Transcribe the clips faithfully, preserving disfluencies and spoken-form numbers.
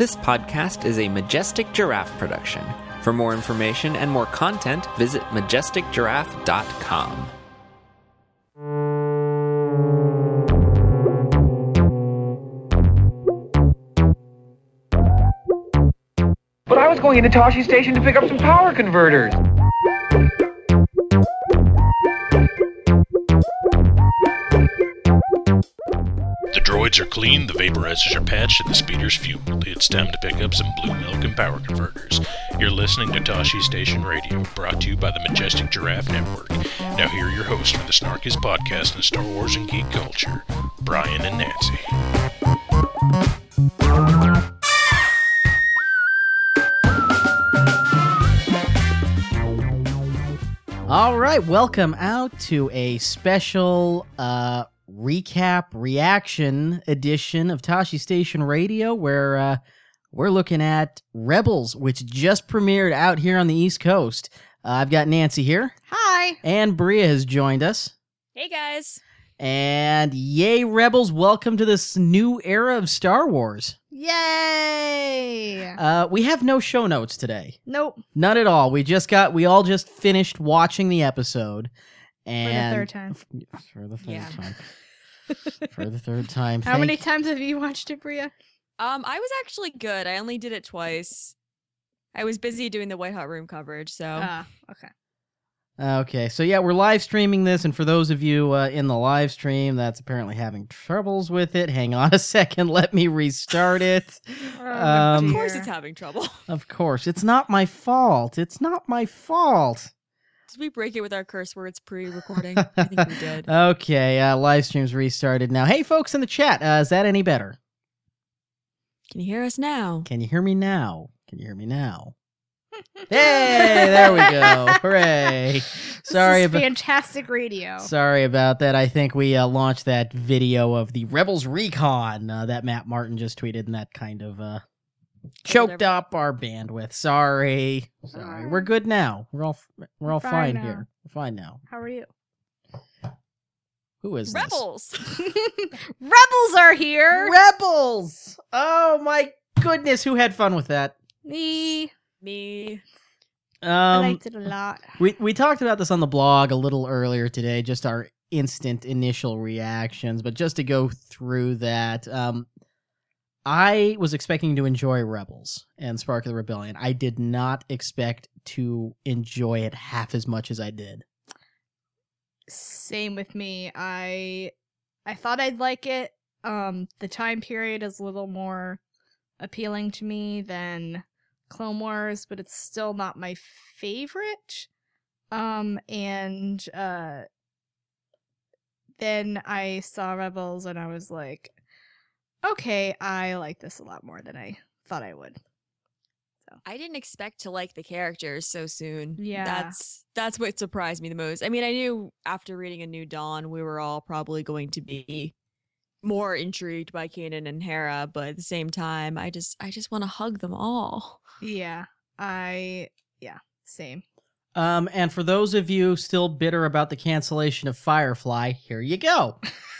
This podcast is a Majestic Giraffe production. For more information and more content, visit majestic giraffe dot com. But I was going into Toshi Station to pick up some power converters. The droids are clean, the vaporizers are patched, and the speeder's fueled. It's time to pick up some blue milk and power converters. You're listening to Toshi Station Radio, brought to you by the Majestic Giraffe Network. Now here are your hosts for the snarkiest podcast in Star Wars and geek culture, Brian and Nancy. All right, welcome out to a special uh, recap reaction edition of Toshi Station Radio, where uh, we're looking at Rebels, which just premiered out here on the East Coast. Uh, I've got Nancy here. Hi. And Bria has joined us. Hey, guys. And yay, Rebels, welcome to this new era of Star Wars. Yay! Uh, we have no show notes today. Nope. None at all. We just got, we all just finished watching the episode. And For the third time. For the third Yeah. time. For the third time. How Thank- many times have you watched it, Bria? Um, I was actually good. I only did it twice. I was busy doing the White Hot Room coverage, so Ah, okay. Okay, so yeah, we're live streaming this, and for those of you uh, in the live stream that's apparently having troubles with it, hang on a second, let me restart it. Oh, Um, of course dear. it's having trouble. Of course, it's not my fault. It's not my fault. Did we break it with our curse words pre-recording? I think we did. Okay, uh, live stream's restarted now. Hey, folks in the chat, uh, is that any better? Can you hear us now? Can you hear me now? Can you hear me now? Hey, there we go. Hooray. Sorry this is about fantastic radio. Sorry about that. I think we uh, launched that video of the Rebels Recon uh, that Matt Martin just tweeted, and that kind of uh, choked Whatever. up our bandwidth. Sorry, sorry. We're good now. We're all we're all Fine fine, now. here. We're fine now. How are you? Who is this? Rebels! Rebels are here. Rebels. Oh my goodness, who had fun with that? Me. Me. I Um, liked it a lot. We we talked about this on the blog a little earlier today, just our instant initial reactions. But just to go through that, um, I was expecting to enjoy Rebels and Spark of the Rebellion. I did not expect to enjoy it half as much as I did. Same with me. I I thought I'd like it. Um, the time period is a little more appealing to me than Clone Wars, but it's still not my favorite. Um, and uh, then I saw Rebels and I was like, okay, I like this a lot more than I thought I would. I didn't expect to like the characters so soon. Yeah. That's that's what surprised me the most. I mean, I knew after reading A New Dawn, we were all probably going to be more intrigued by Kanan and Hera, but at the same time, I just I just want to hug them all. Yeah, I, yeah, same. Um, and for those of you still bitter about the cancellation of Firefly, here you go.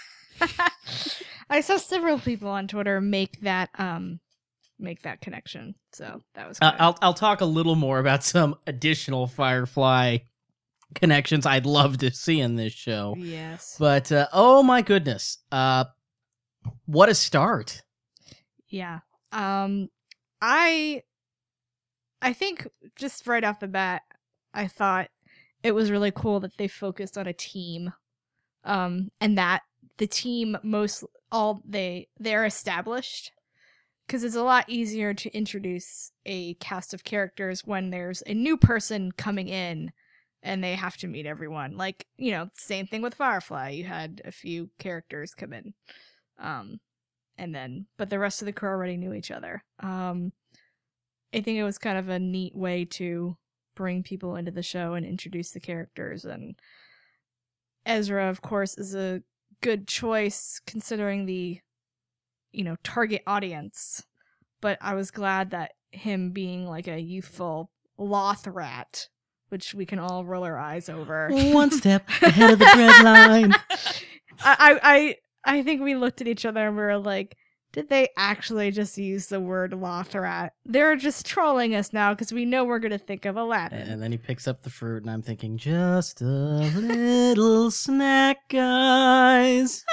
I saw several people on Twitter make that um make that connection, so that was good. Uh, I'll I'll talk a little more about some additional Firefly connections I'd love to see in this show. Yes. But uh, oh my goodness, uh, what a start! Yeah. Um, I I think just right off the bat, I thought it was really cool that they focused on a team, um, and that the team most all they they're established. Because it's a lot easier to introduce a cast of characters when there's a new person coming in and they have to meet everyone. Like, you know, same thing with Firefly. You had a few characters come in. Um, and then, but the rest of the crew already knew each other. Um, I think it was kind of a neat way to bring people into the show and introduce the characters. And Ezra, of course, is a good choice considering the you know, target audience. But I was glad that him being like a youthful loth rat, which we can all roll our eyes over. One step ahead of the bread line. I, I I I think we looked at each other and we were like, did they actually just use the word Lothrat? They're just trolling us now because we know we're going to think of Aladdin. And then he picks up the fruit, and I'm thinking, just a little snack, guys.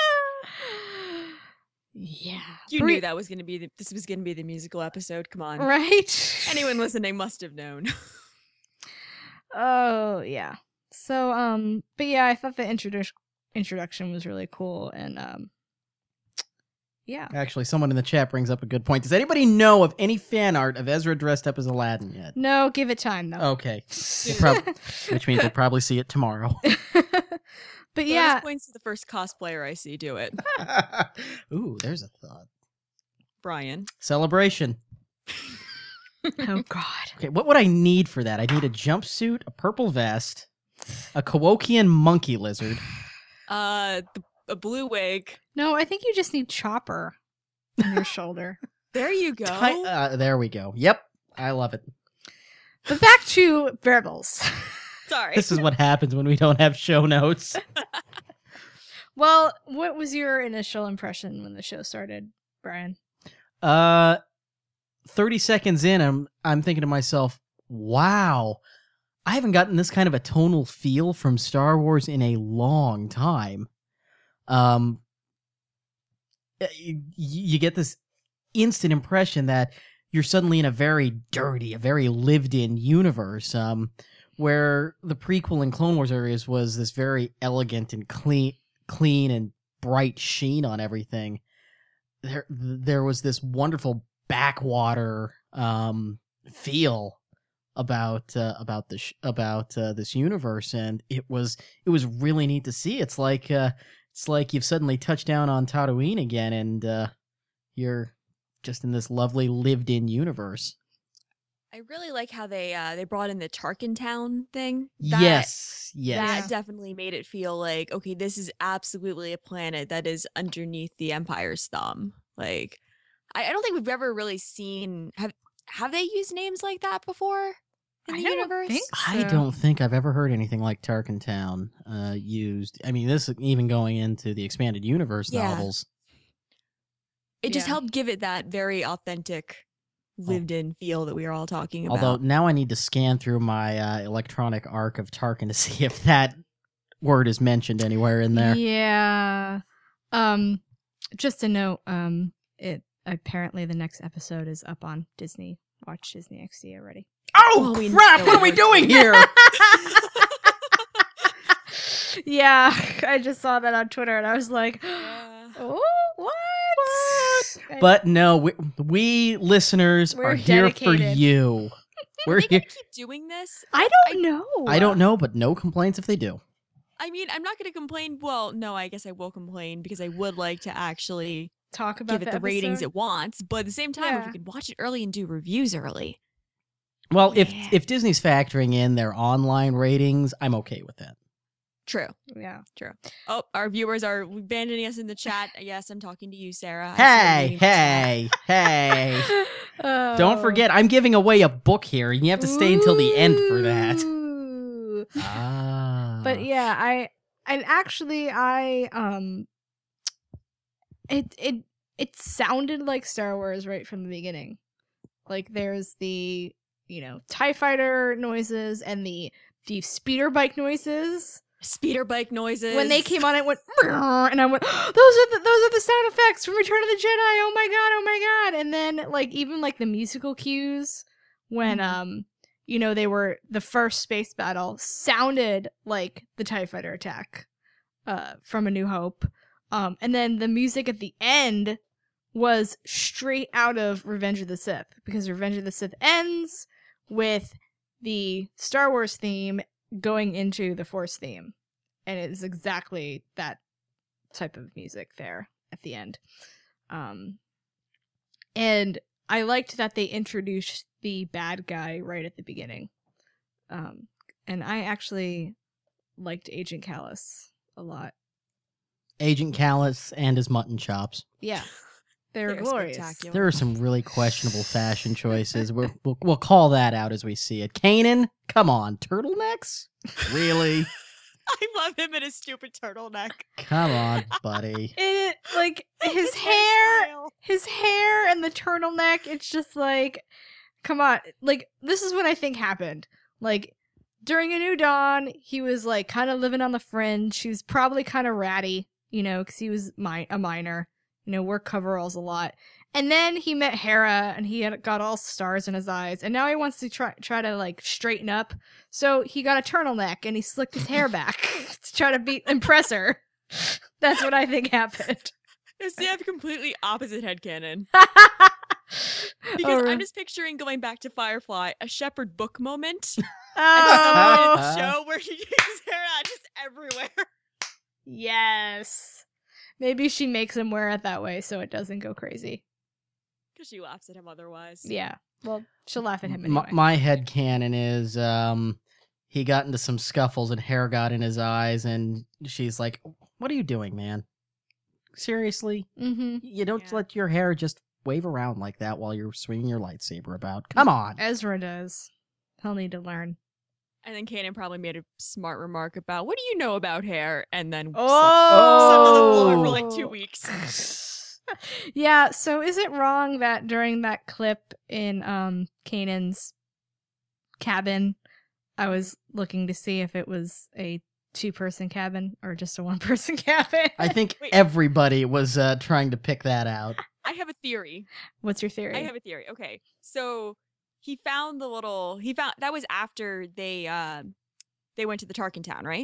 Yeah. You Bri- knew that was going to be the, this was going to be the musical episode. Come on. Right? Anyone listening must have known. Oh, yeah. So, um, but yeah, I thought the introdu- introduction was really cool, and, um, yeah. Actually, someone in the chat brings up a good point. Does anybody know of any fan art of Ezra dressed up as Aladdin yet? No, give it time, though. Okay. We'll prob- which means we'll probably see it tomorrow. But yeah. Bonus points to the first cosplayer I see do it. Ooh, there's a thought. Brian. Celebration. Oh, God. Okay, what would I need for that? I need a jumpsuit, a purple vest, a Kowokian monkey lizard. Uh, the, a blue wig. No, I think you just need Chopper on your shoulder. There you go. Ti- uh, there we go. Yep, I love it. But back to Rebels. Sorry. This is what happens when we don't have show notes. Well, what was your initial impression when the show started, Brian? Uh, thirty seconds in, I'm I'm thinking to myself, wow, I haven't gotten this kind of a tonal feel from Star Wars in a long time. Um, you, you get this instant impression that you're suddenly in a very dirty, a very lived-in universe, um, where the prequel and Clone Wars areas was this very elegant and clean, clean and bright sheen on everything. There, there was this wonderful backwater um, feel about uh, about the sh- about uh, this universe, and it was it was really neat to see. It's like uh, it's like you've suddenly touched down on Tatooine again, and uh, you're just in this lovely lived-in universe. I really like how they uh they brought in the Tarkin Town thing. That, yes, yes. That Yeah. definitely made it feel like, okay, this is absolutely a planet that is underneath the Empire's thumb. Like, I, I don't think we've ever really seen have have they used names like that before in I the don't universe? think I so. don't think I've ever heard anything like Tarkin Town uh, used. I mean, this is even going into the expanded universe Yeah. novels. It just Yeah. helped give it that very authentic, lived-in feel that we are all talking about. Although now I need to scan through my uh, electronic arc of Tarkin to see if that word is mentioned anywhere in there. Yeah. Um, just a note. Um, it apparently the next episode is up on Disney. Watch Disney X D already. Oh Well, we crap! know What are we we're doing here? Yeah, I just saw that on Twitter and I was like, Yeah. oh, what? What? But no, we, we listeners We're are here for dedicated. you. We're Are they here. gonna keep doing this? I don't know. I don't know, but no complaints if they do. I mean, I'm not going to complain. Well, no, I guess I will complain because I would like to actually talk about give it the, ratings episode. it wants. But at the same time, if Yeah. we could watch it early and do reviews early. Well, if Yeah. if Disney's factoring in their online ratings, I'm okay with that. True. Yeah. Oh, our viewers are abandoning us in the chat. Yes, I'm talking to you, Sarah. I see Hey, you in the chat. hey, hey! Oh. Don't forget, I'm giving away a book here, and you have to stay until the end for that. Ooh. Ah. But yeah, I and actually I um it it it sounded like Star Wars right from the beginning. Like there's the, you know, TIE fighter noises and the the speeder bike noises. Speeder bike noises. When they came on, it went, "Brrr," and I went, oh, those are the those are the sound effects from Return of the Jedi. Oh my god, oh my god! And then like even like the musical cues when Mhm. um you know they were the first space battle sounded like the TIE fighter attack uh from A New Hope, um and then the music at the end was straight out of Revenge of the Sith, because Revenge of the Sith ends with the Star Wars theme going into the Force theme, and it is exactly that type of music there at the end. Um, and I liked that they introduced the bad guy right at the beginning. Um, and I actually liked Agent Callus a lot. Agent Callus and his mutton chops. Yeah, they're, They're glorious. spectacular. There are some really questionable fashion choices. We're, we'll we'll call that out as we see it. Kanan, come on, turtlenecks? Really? I love him in his stupid turtleneck. Come on, buddy. It like his His hair, hairstyle. his hair and the turtleneck. It's just like, come on. Like this is what I think happened. Like during A New Dawn, he was like kind of living on the fringe. He was probably kind of ratty, you know, because he was mi- a minor. You know, wore coveralls a lot. And then he met Hera, and he had got all stars in his eyes. And now he wants to try try to like straighten up. So he got a turtleneck, and he slicked his hair back to try to be impress her. That's what I think happened. See, I have completely opposite headcanon. Because Because I'm just picturing going back to Firefly, a Shepherd book moment. oh, At some point in the show where he gets his hair out just everywhere. yes. Maybe she makes him wear it that way so it doesn't go crazy. Because she laughs at him otherwise. Yeah. Well, she'll laugh at him My, anyway. my headcanon is um, he got into some scuffles and hair got in his eyes, and she's like, "What are you doing, man? Seriously? mm-hmm. You don't Yeah. let your hair just wave around like that while you're swinging your lightsaber about. Come on." Ezra does. He'll need to learn. And then Kanan probably made a smart remark about, what do you know about hair? And then Oh! slept on the floor for like two weeks. Yeah, so is it wrong that during that clip in um Kanan's cabin, I was looking to see if it was a two-person cabin or just a one-person cabin? I think Wait. everybody was uh, trying to pick that out. I have a theory. What's your theory? I have a theory. Okay. So he found the little, he found, that was after they, uh, they went to the Tarkin town, right?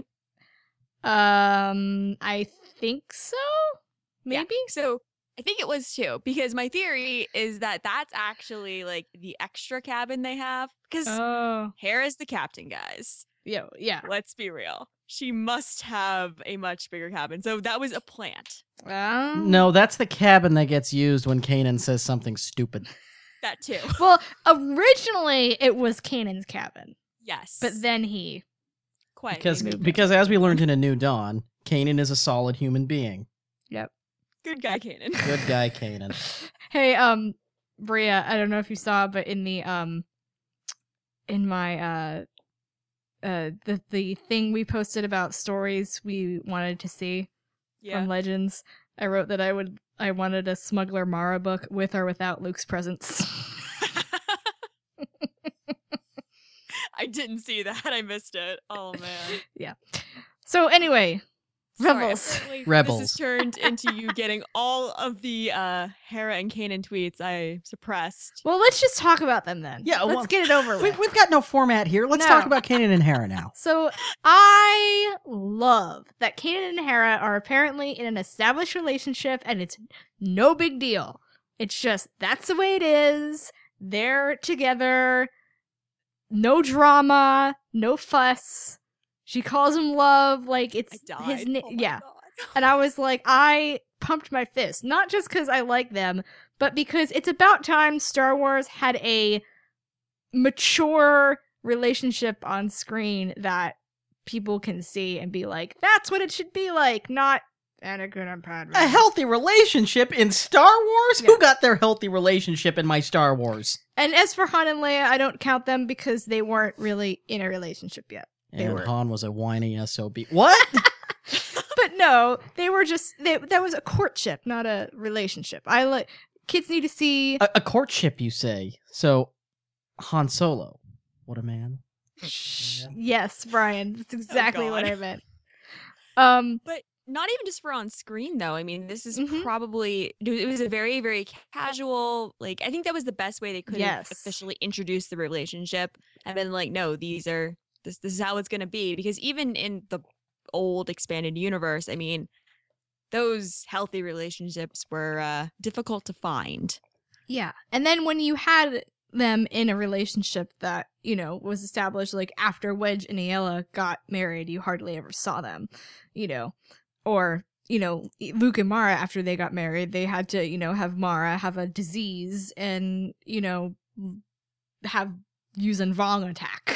Um, I think so. Yeah. Maybe. So I think it was too, because my theory is that that's actually like the extra cabin they have. Because Oh, Hera's the captain, guys. yeah, yeah. Let's be real. She must have a much bigger cabin. So that was a plant. Um, No, that's the cabin that gets used when Kanan says something stupid. That too. Well, originally it was Kanan's cabin, Yes. but then he. Quietly Because moved it. because as we learned in A New Dawn, Kanan is a solid human being. Yep. Good guy, Kanan. Good guy, Kanan. Hey, um, Bria, I don't know if you saw, but in the um, in my uh, uh, the the thing we posted about stories we wanted to see Yeah. from Legends, I wrote that I would I wanted a Smuggler Mara book with or without Luke's presence. I didn't see that. I missed it. Oh man. So anyway, Sorry, Rebels. apparently Rebels. This has turned into you getting all of the uh, Hera and Kanan tweets I suppressed. Well, let's just talk about them then. Yeah, let's well, get it over We, with. we've got no format here. Let's No. talk about Kanan and Hera now. So I love that Kanan and Hera are apparently in an established relationship, and it's no big deal. It's just that's the way it is. They're together. No drama, no fuss. She calls him love, like I it's died. his name. Oh my Yeah, God. and I was like, I pumped my fist, not just because I like them, but because it's about time Star Wars had a mature relationship on screen that people can see and be like, that's what it should be like, not Anakin and Padme. A healthy relationship in Star Wars? Yeah. Who got their healthy relationship in my Star Wars? And as for Han and Leia, I don't count them because they weren't really in a relationship yet. They And were. Han was a whiny S O B. What? But no, they were just they, that was a courtship, not a relationship. I like kids need to see. a, a courtship, you say? So, Han Solo. What a man. Yes, Brian, that's exactly what God. I meant. Um, But not even just for on screen though. I mean, this is Mhm. probably it was a very very casual. Like I think that was the best way they could have Yes. officially introduced the relationship, and been like, no, these are this this is how it's gonna be. Because even in the old expanded universe, I mean, those healthy relationships were uh, difficult to find. yeah, and then when you had them in a relationship that you know was established, like after Wedge and Aayla got married, you hardly ever saw them, you know, or you know Luke and Mara after they got married, they had to you know have Mara have a disease and you know have Yuuzhan Vong attack.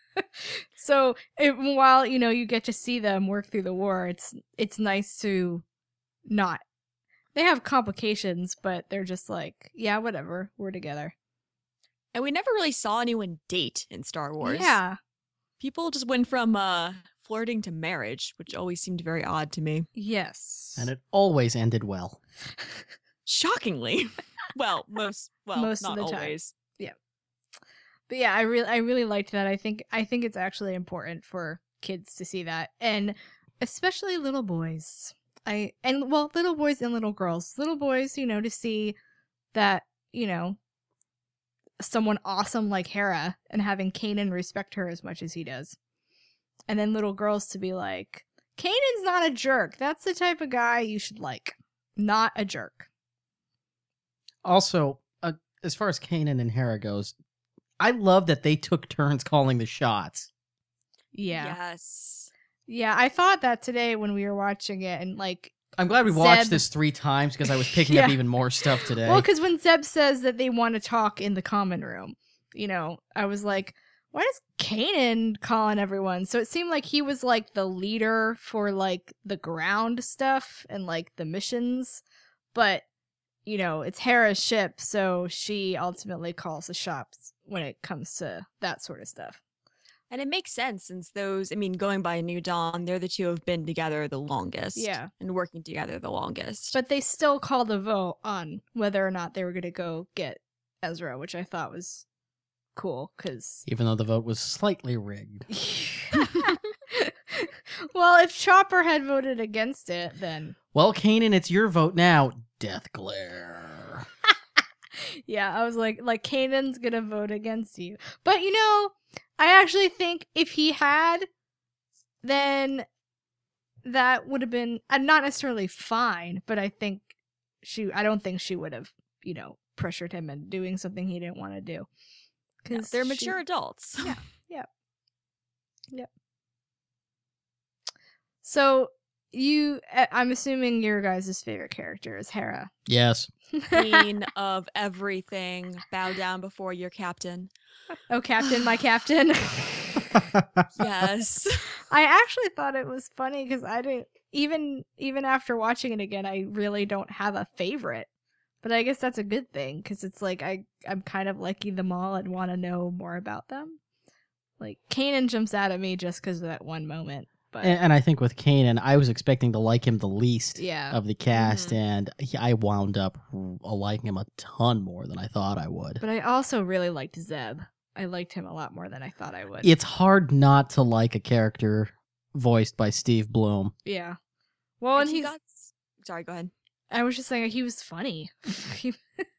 So it, while you know you get to see them work through the war, it's it's nice to not. They have complications, but they're just like, yeah, whatever, we're together. And we never really saw anyone date in Star Wars. Yeah, People just went from uh flirting to marriage, which always seemed very odd to me. Yes. And it always ended well. Shockingly. Well, most well, Most not of the time. always. But yeah, I really I really liked that. I think I think it's actually important for kids to see that. And especially little boys. I and well, little boys and little girls. Little boys, you know, to see that, you know, someone awesome like Hera and having Kanan respect her as much as he does. And then little girls to be like, Kanan's not a jerk. That's the type of guy you should like. Not a jerk. Also, uh, as far as Kanan and Hera goes, I love that they took turns calling the shots. Yeah. Yes. Yeah, I thought that today when we were watching it, and like, I'm glad we watched Zeb- this three times because I was picking up Yeah. even more stuff today. well, because when Zeb says that they want to talk in the common room, you know, I was like, why is Kanan calling everyone? So it seemed like he was like the leader for like the ground stuff and like the missions, but you know, it's Hera's ship, so she ultimately calls the shots when it comes to that sort of stuff. And it makes sense since those, I mean, going by New Dawn, they're the two who have been together the longest. Yeah. And working together the longest. But they still called a vote on whether or not they were going to go get Ezra, which I thought was cool, because... Even though the vote was slightly rigged. Well, if Chopper had voted against it, then... Well, Kanan, it's your vote now. Death glare. Yeah, I was like, like, Kanan's gonna vote against you. But, you know, I actually think if he had, then that would have been, uh, not necessarily fine, but I think she, I don't think she would have, you know, pressured him into doing something he didn't want to do. No, Because they're mature adults. Yeah. So, you, I- I'm assuming your guys' favorite character is Hera. Yes. Queen of everything. Bow down before your captain. Oh, Captain, my Captain. Yes. I actually thought it was funny because I didn't even even after watching it again, I really don't have a favorite. But I guess that's a good thing because it's like I I'm kind of liking them all and want to know more about them. Like Kanan jumps out at me just because of that one moment. But And, and I think with Kanan, I was expecting to like him the least yeah, of the cast, Mhm. and he, I wound up r- liking him a ton more than I thought I would. but I also really liked Zeb. I liked him a lot more than I thought I would. It's hard not to like a character voiced by Steve Bloom. Yeah. Well, and he he's. got... Sorry, go ahead. I was just saying he was funny. He-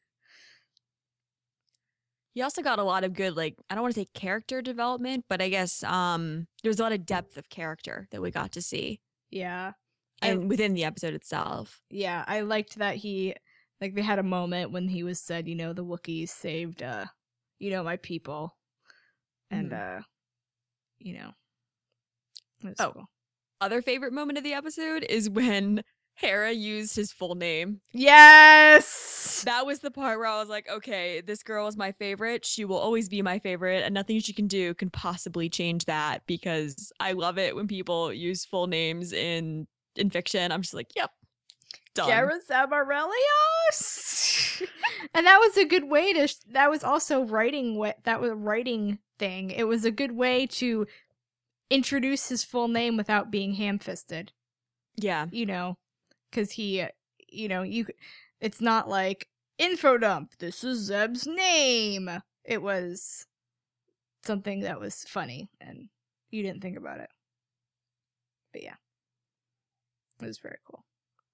He also got a lot of good, like, I don't want to say character development, but I guess um there's a lot of depth of character that we got to see. yeah. I- And within the episode itself. Yeah, I liked that he, like, they had a moment when he was said, you know, the Wookiees saved, uh, you know, my people. And, uh, you know. It was Oh. cool. Other favorite moment of the episode is when Hera used his full name. Yes! That was the part where I was like, okay, this girl is my favorite. She will always be my favorite, and nothing she can do can possibly change that because I love it when people use full names in in fiction. I'm just like, yep, done. Gareth Amarelios! And that was a good way to, sh- that was also writing, what that was a writing thing. It was a good way to introduce his full name without being ham-fisted. Yeah. You know, because he, you know, you, it's not like info dump. This is Zeb's name. It was something that was funny, and you didn't think about it. But yeah, it was very cool.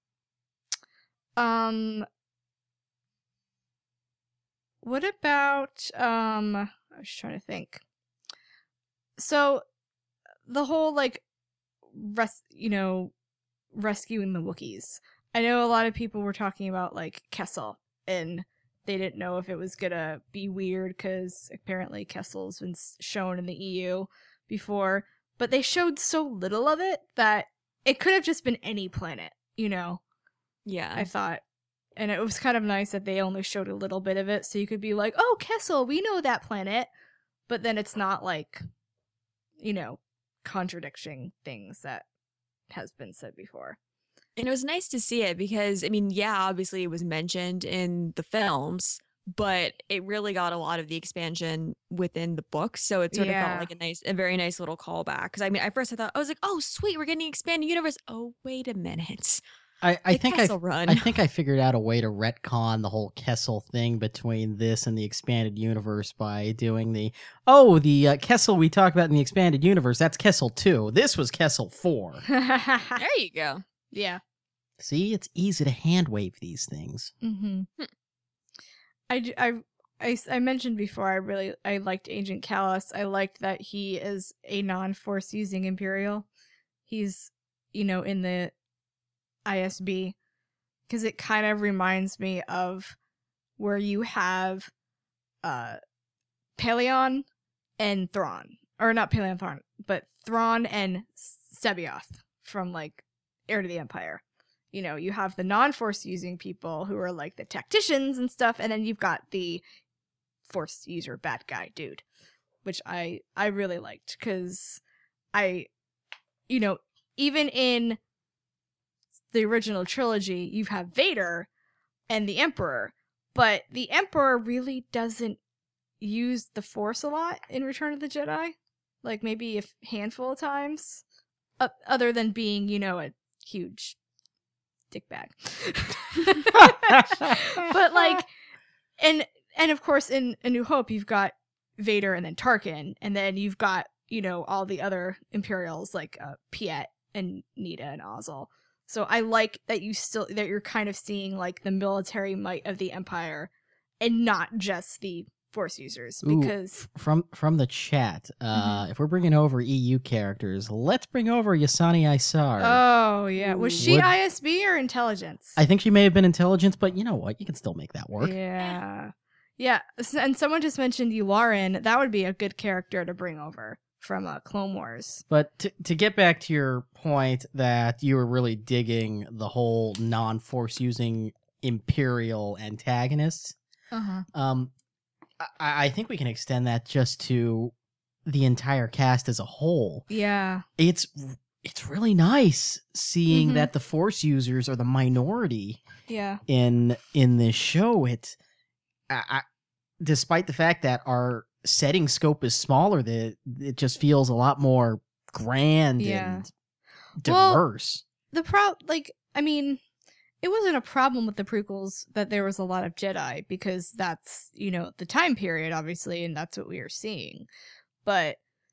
Um, what about um? I was trying to think. So, the whole like, res, you know. rescuing the Wookiees. I know a lot of people were talking about like Kessel, and they didn't know if it was gonna be weird because apparently Kessel's been s- shown in the E U before, but they showed so little of it that it could have just been any planet, you know. Yeah. I thought, and it was kind of nice that they only showed a little bit of it, so you could be like, "Oh, Kessel, we know that planet," but then it's not like, you know, contradicting things that has been said before. And it was nice to see it because, I mean, yeah, obviously it was mentioned in the films, but it really got a lot of the expansion within the book. So it sort of Yeah. felt like a nice, a very nice little callback. Because I mean, at first I thought, I was like, oh, sweet, we're getting expanded universe. Oh, wait a minute. I, I The think I, Kessel Run. I think I figured out a way to retcon the whole Kessel thing between this and the expanded universe by doing the oh the uh, Kessel we talked about in the expanded universe, that's Kessel two. This was Kessel four. There you go. yeah. See, it's easy to hand wave these things. Mm-hmm. I, d- I, I, s- I mentioned before I really I liked Agent Callus. I liked that he is a non-force using Imperial. He's, you know, in the I S B, because it kind of reminds me of where you have uh Paleon and Thrawn, or not Paleon Thrawn, but Thrawn and Sebioth from like Heir to the Empire. You know, you have the non-force using people who are like the tacticians and stuff, and then you've got the force user bad guy dude, which I I really liked, because I, you know, even in the original trilogy, you have Vader and the Emperor, but the Emperor really doesn't use the Force a lot in Return of the Jedi. Like, maybe a handful of times. Uh, other than being, you know, a huge dickbag. But, like, and, and of course, in A New Hope, you've got Vader and then Tarkin, and then you've got, you know, all the other Imperials, like uh, Piet and Nita and Ozzel. So I like that you still that you're kind of seeing like the military might of the Empire, and not just the Force users. Ooh, Because from from the chat, uh, Mm-hmm. if we're bringing over E U characters, let's bring over Yasani Isar. oh yeah, was she Would- I S B or intelligence? I think she may have been intelligence, but you know what? You can still make that work. Yeah, yeah. S- And someone just mentioned Yularen. That would be a good character to bring over from uh, Clone Wars. But to, to get back to your point that you were really digging the whole non-force using Imperial antagonists, Uh-huh. um, I, I think we can extend that just to the entire cast as a whole. Yeah. It's it's really nice seeing Mhm. that the force users are the minority Yeah. in in this show. It, I, I, despite the fact that our setting scope is smaller, that it just feels a lot more grand Yeah. and Well, diverse. The pro like I mean, it wasn't a problem with the prequels that there was a lot of Jedi, because that's, you know, the time period obviously, and that's what we are seeing. But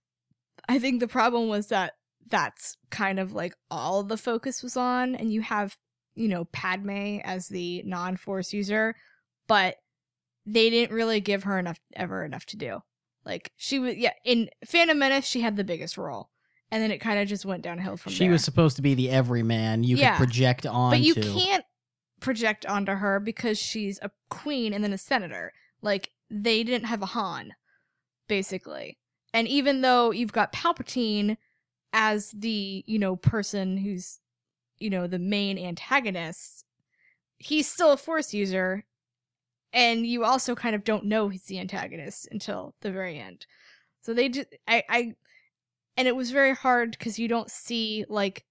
I think the problem was that that's kind of like all the focus was on, and you have, you know, Padme as the non-force user, but they didn't really give her enough ever enough to do. Like, she was, yeah, in Phantom Menace she had the biggest role, and then it kind of just went downhill from She there. was supposed to be the everyman you Yeah. could project onto. But you can't project onto her because she's a queen and then a senator. Like, they didn't have a Han, basically. And even though you've got Palpatine as the, you know, person who's, you know, the main antagonist, he's still a Force user. And you also kind of don't know he's the antagonist until the very end. So they just, I, I, and it was very hard because you don't see, like,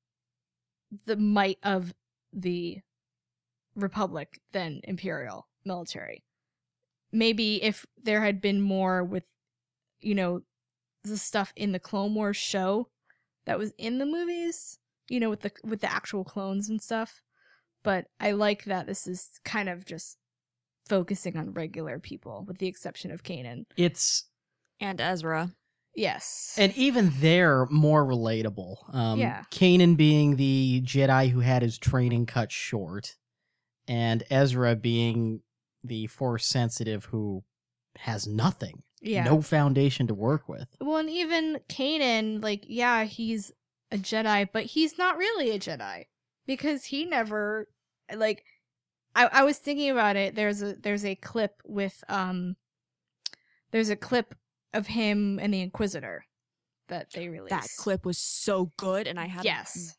the might of the Republic than Imperial military. Maybe if there had been more with, you know, the stuff in the Clone Wars show that was in the movies, you know, with the with the actual clones and stuff. But I like that this is kind of just focusing on regular people, with the exception of Kanan. It's And Ezra. Yes. and even they're more relatable. Um, Yeah. Kanan being the Jedi who had his training cut short, and Ezra being the Force sensitive who has nothing, yeah. no foundation to work with. Well, and even Kanan, like, yeah, he's a Jedi, but he's not really a Jedi, because he never, like, I, I was thinking about it. There's a there's a clip with um, there's a clip of him and the Inquisitor that they released. That clip was so good, and I had Yes.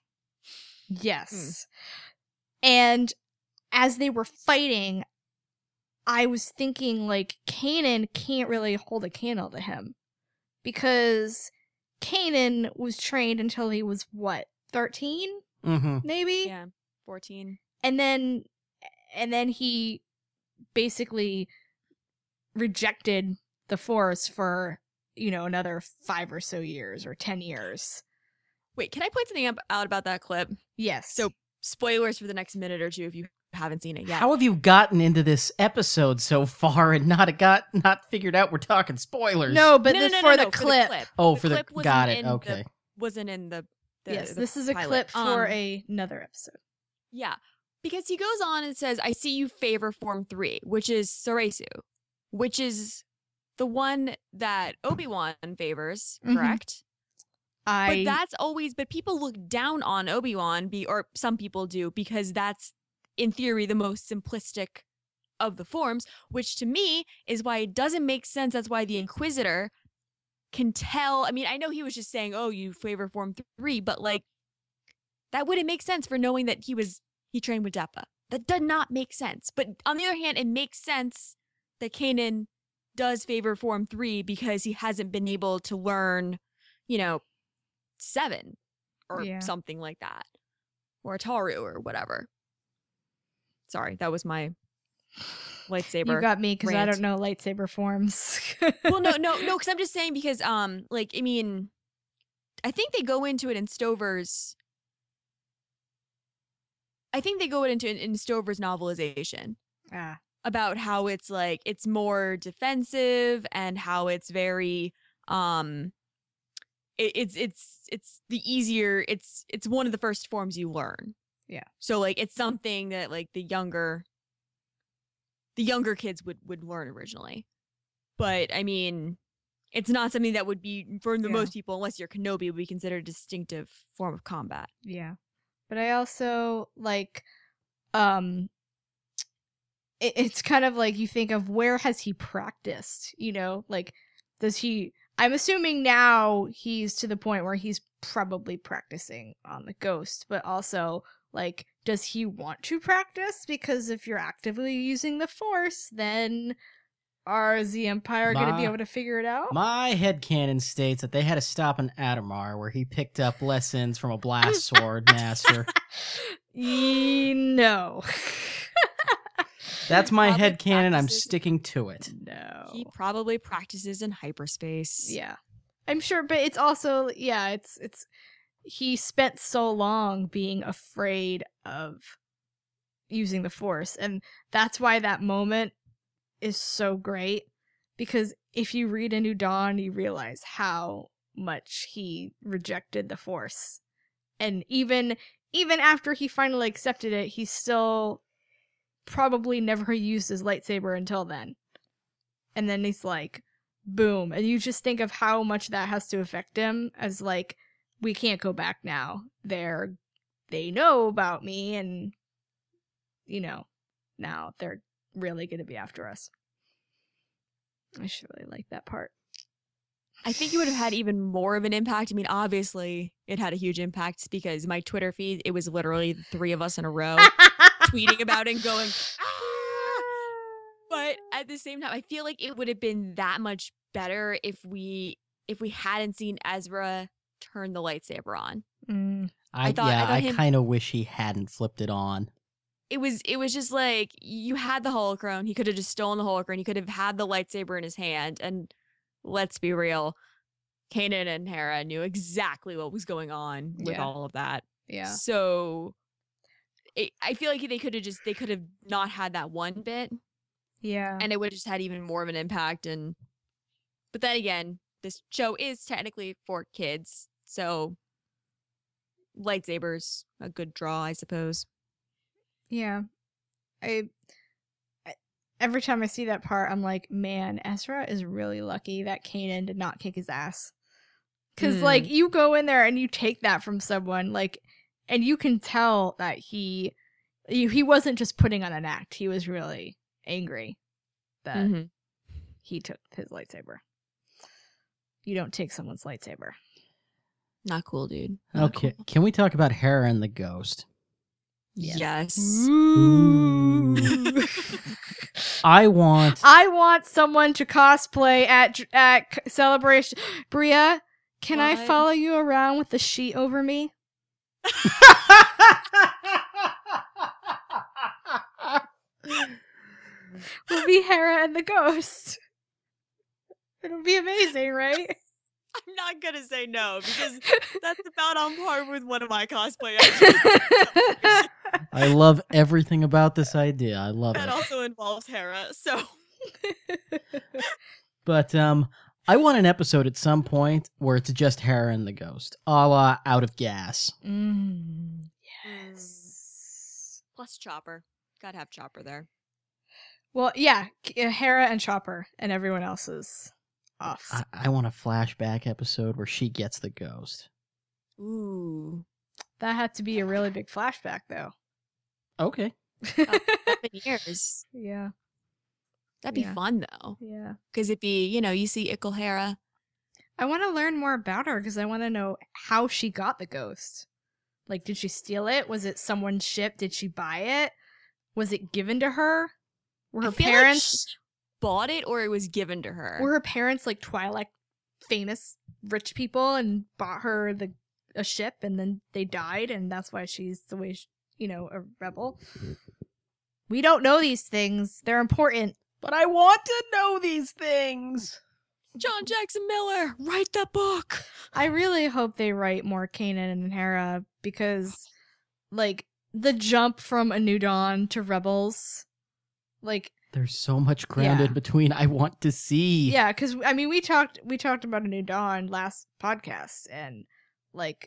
Yes. And as they were fighting, I was thinking, like, Kanan can't really hold a candle to him, because Kanan was trained until he was, what, thirteen, Mm-hmm. maybe? yeah, fourteen. And then, and then he basically rejected the Force for, you know, another five or so years or ten years. Wait, can I point something up, out about that clip? Yes. So, spoilers for the next minute or two if you haven't seen it yet. How have you gotten into this episode so far and not got not figured out we're talking spoilers? No, but no, this no, for, no, the no, clip. for the clip. Oh, the for the clip wasn't got it. in the- Okay. wasn't in the, the Yes, the this is a pilot. clip for Um, a, another episode. Yeah, because he goes on and says, I see you favor Form three, which is Soresu, which is the one that Obi-Wan favors, Mhm. correct? I But that's always, but people look down on Obi-Wan, be, or some people do, because that's, in theory, the most simplistic of the forms, which to me is why it doesn't make sense. That's why the Inquisitor can tell. I mean, I know he was just saying, oh, you favor Form three, but like, that wouldn't make sense for knowing that he was, he trained with Deppa. That does not make sense. But on the other hand, it makes sense that Kanan does favor Form three because he hasn't been able to learn, you know, seven or Yeah. something like that, or Ataru or whatever. Sorry, that was my lightsaber. you got me because I rant. don't know lightsaber forms. Well, no, no, no, because I'm just saying because, um, like, I mean, I think they go into it in Stover's. I think they go into it in Stover's novelization Ah, about how it's like it's more defensive and how it's very, um, it, it's it's it's the easier. It's it's one of the first forms you learn. Yeah. So like it's something that like the younger, the younger kids would would learn originally, but I mean, it's not something that would be for the Yeah. most people, unless you're Kenobi, would be considered a distinctive form of combat. yeah. But I also like, um, it, it's kind of like you think of where has he practiced? You know, like does he? I'm assuming now he's to the point where he's probably practicing on the Ghost, but also like, does he want to practice? Because if you're actively using the Force, then are is the Empire going to be My- able to figure it out? My headcanon states that they had to stop in Adamar where he picked up lessons from a blast sword master. Ye- no. That's my Probably headcanon. I'm practices- sticking to it. No. He probably practices in hyperspace. Yeah. I'm sure, but it's also yeah, it's it's he spent so long being afraid of using the Force, and that's why that moment is so great, because if you read A New Dawn, you realize how much he rejected the Force. And even even after he finally accepted it, he still probably never used his lightsaber until then. And then he's like, boom. And you just think of how much that has to affect him as like, we can't go back now. They're they know about me, and you know, now they're really gonna be after us. I should really like that part. I think it would have had even more of an impact. I mean, obviously, it had a huge impact because my Twitter feed, it was literally the three of us in a row tweeting about it and going, ah! But at the same time, I feel like it would have been that much better if we if we hadn't seen Ezra turn the lightsaber on. Mm. I, I thought- I yeah, thought I, him- kind of wish he hadn't flipped it on. It was it was just like you had the holocron. He could have just stolen the holocron. He could have had the lightsaber in his hand. And let's be real, Kanan and Hera knew exactly what was going on with Yeah. all of that. Yeah. So it, I feel like they could have just they could have not had that one bit, Yeah. and it would have just had even more of an impact. And but then again, this show is technically for kids, so lightsabers a good draw, I suppose. Yeah. I, I every time I see that part, I'm like, man, Ezra is really lucky that Kanan did not kick his ass. Cause Mm. like you go in there and you take that from someone, like, and you can tell that he he, he wasn't just putting on an act. He was really angry that Mhm. he took his lightsaber. You don't take someone's lightsaber. Not cool, dude. Not Okay, cool. can we talk about Hera and the Ghost? Yes. Ooh. I want. I want someone to cosplay at at c- Celebration. Bria, can I What? follow you around with the sheet over me? will be Hera and the Ghost. It'll be amazing, right? I'm not gonna say no because that's about on par with one of my cosplay ideas. I love everything about this idea. I love That it. also involves Hera, so But um, I want an episode at some point where it's just Hera and the Ghost, a la Out of Gas. Mm, yes. plus Chopper. Gotta have Chopper there. Well, yeah, K- uh, Hera and Chopper and everyone else is off. I, I want a flashback episode where she gets the Ghost. Ooh. That had to be a really big flashback, though. Okay. Seven years. Yeah, That'd be Yeah. fun though. yeah. Because it'd be, you know, you see Ickle Hera. I want to learn more about her because I want to know how she got the ghost. Like, did she steal it? Was it someone's ship? Did she buy it? Was it given to her? Were I her feel like parents she bought it or it was given to her. were her parents like Twilight famous rich people and bought her the a ship and then they died and that's why she's the way she, you know, a rebel? We don't know these things. They're important. But I want to know these things. John Jackson Miller, write the book. I really hope they write more Kanan and Hera because, like, the jump from A New Dawn to Rebels, like, There's so much ground Yeah. in between I want to see. yeah, because I mean, we talked we talked about A New Dawn last podcast, and like,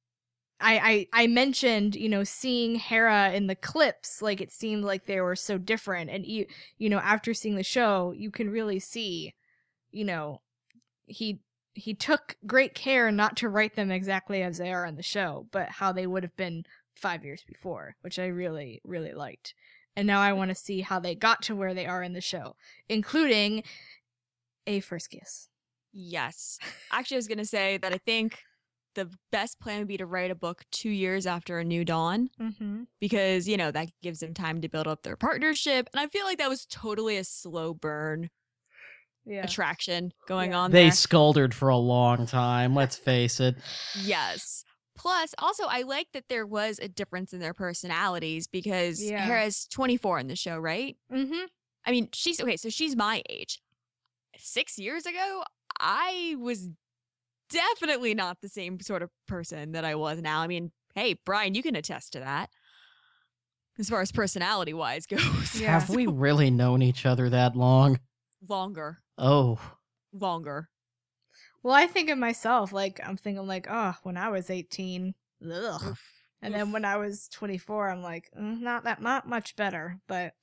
I I I mentioned, you know, seeing Hera in the clips, like it seemed like they were so different, and you you know, after seeing the show, you can really see, you know, he he took great care not to write them exactly as they are in the show, but how they would have been five years before, which I really really liked. And now I want to see how they got to where they are in the show, including a first kiss. Yes. Actually, I was going to say that I think the best plan would be to write a book two years after A New Dawn Mm-hmm. because, you know, that gives them time to build up their partnership. And I feel like that was totally a slow burn Yeah. attraction going Yeah. on They there. scolded for a long time, let's face it. Yes. Plus, also, I like that there was a difference in their personalities because Yeah. Hera's twenty-four in the show, right? Mm-hmm. I mean, she's okay, so she's my age. Six years ago, I was definitely not the same sort of person that I was now. I mean, hey, Brian, you can attest to that. As far as personality wise goes. Yeah. Have we really known each other that long? Longer. Oh. Longer. Well, I think of myself, like, I'm thinking, like, oh, when I was eighteen, ugh. And then when I was twenty-four, I'm like, mm, not that, not much better, but.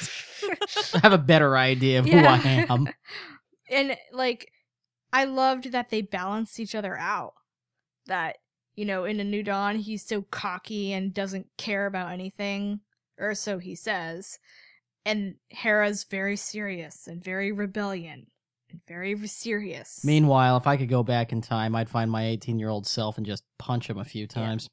I have a better idea of Yeah. who I am. And, like, I loved that they balanced each other out. That, you know, in A New Dawn, he's so cocky and doesn't care about anything, or so he says. And Hera's very serious and very rebellion and very serious. Meanwhile, if I could go back in time, I'd find my eighteen-year-old self and just punch him a few times.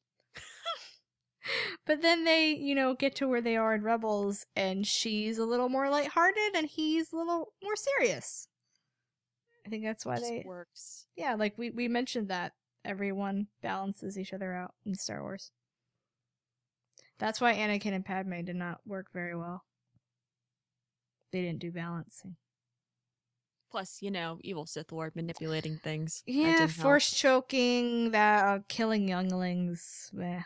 But then they, you know, get to where they are in Rebels, and she's a little more lighthearted, and he's a little more serious. I think that's why Just they, works. yeah, like we, we mentioned that everyone balances each other out in Star Wars. That's why Anakin and Padme did not work very well. They didn't do balancing. Plus, you know, evil Sith Lord manipulating things. That Yeah, didn't help. force choking, that uh, killing younglings. Meh.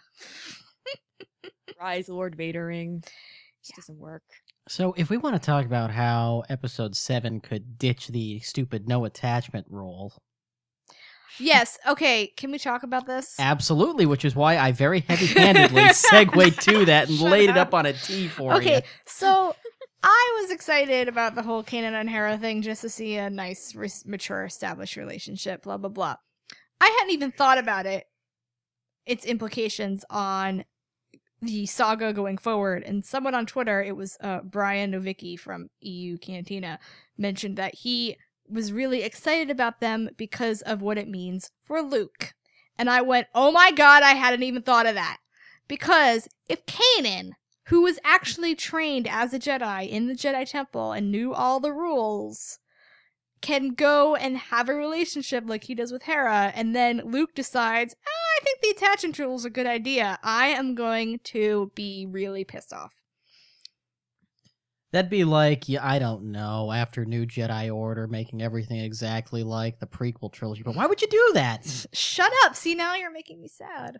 Rise Lord Vadering. Just Yeah. doesn't work. So, if we want to talk about how Episode seven could ditch the stupid no attachment rule, Yes, okay, can we talk about this? absolutely, which is why I very heavy-handedly segued to that and Shut laid it up. up on a tee for Okay, you. so I was excited about the whole Kanan and Hera thing just to see a nice, re- mature, established relationship, blah, blah, blah. I hadn't even thought about it, its implications on the saga going forward. And someone on Twitter, it was uh, Brian Novicki from E U Cantina, mentioned that he was really excited about them because of what it means for Luke. And I went, oh my god, I hadn't even thought of that. Because if Kanan, who was actually trained as a Jedi in the Jedi Temple and knew all the rules, can go and have a relationship like he does with Hera, and then Luke decides, ah, I think the attachment rule is a good idea, I am going to be really pissed off. That'd be like, yeah, I don't know, after New Jedi Order, making everything exactly like the prequel trilogy. But why would you do that? Shut up. See, now you're making me sad.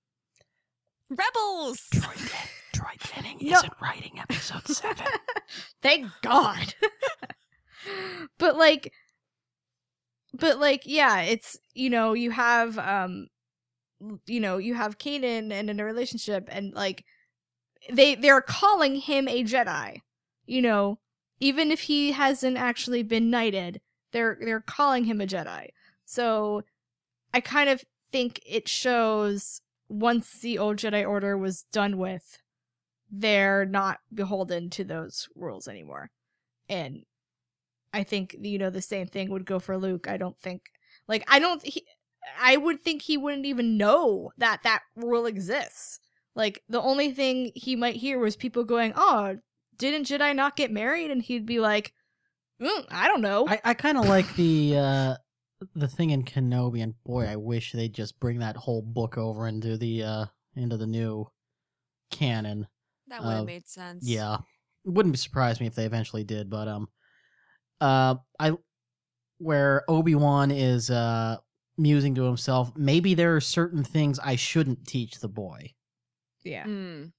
Rebels. Troy, Den- Troy Denning No. isn't writing episode seven. Thank God. But like, but like, yeah, it's, you know, you have, um, you know, you have Kanan and in a relationship, and like, they they're calling him a Jedi. You know, even if he hasn't actually been knighted, they're they're calling him a Jedi. So I kind of think it shows once the old Jedi Order was done with, they're not beholden to those rules anymore. And I think, you know, the same thing would go for Luke. I don't think, like, I don't, he, I would think he wouldn't even know that that rule exists. Like, the only thing he might hear was people going, oh, didn't Jedi not get married? And he'd be like, mm, I don't know. I, I kind of like the uh, the thing in Kenobi, and boy, I wish they'd just bring that whole book over into the uh, into the new canon. That would have Uh, made sense. Yeah, it wouldn't surprise me if they eventually did, but um, uh, I where Obi-Wan is uh musing to himself, maybe there are certain things I shouldn't teach the boy. yeah. Mm.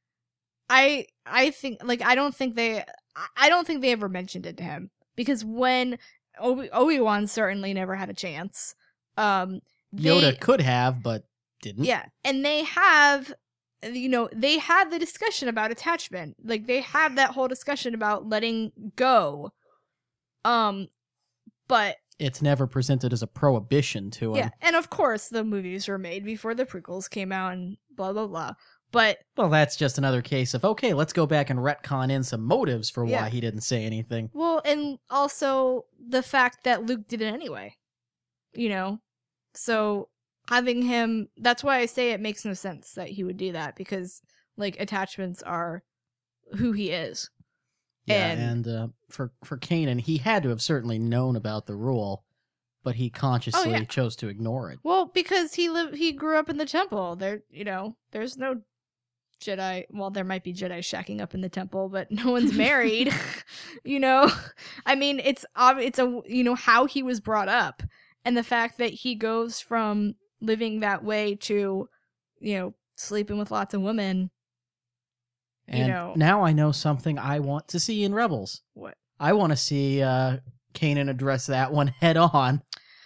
I I think like I don't think they I- I don't think they ever mentioned it to him, because when Obi Obi-Wan certainly never had a chance. Um they, Yoda could have, but didn't. yeah, and they have, you know, they had the discussion about attachment. Like they had that whole discussion about letting go. Um but It's never presented as a prohibition to him. yeah, and of course the movies were made before the prequels came out and blah blah blah. But Well, that's just another case of, okay, let's go back and retcon in some motives for Yeah. why he didn't say anything. well, and also the fact that Luke did it anyway. You know? So having him, that's why I say it makes no sense that he would do that, because like attachments are who he is. Yeah, And- and, uh, for, for Kanan, he had to have certainly known about the rule, but he consciously yeah. chose to ignore it. Well, because he lived, he grew up in the temple. There, you know, there's no Jedi. Well, there might be Jedi shacking up in the temple, but no one's married. You know, I mean, it's ob- it's a you know how he was brought up, and the fact that he goes from living that way to, you know, sleeping with lots of women. You And know- now I know something I want to see in Rebels. What? I want to see uh, Kanan address that one head on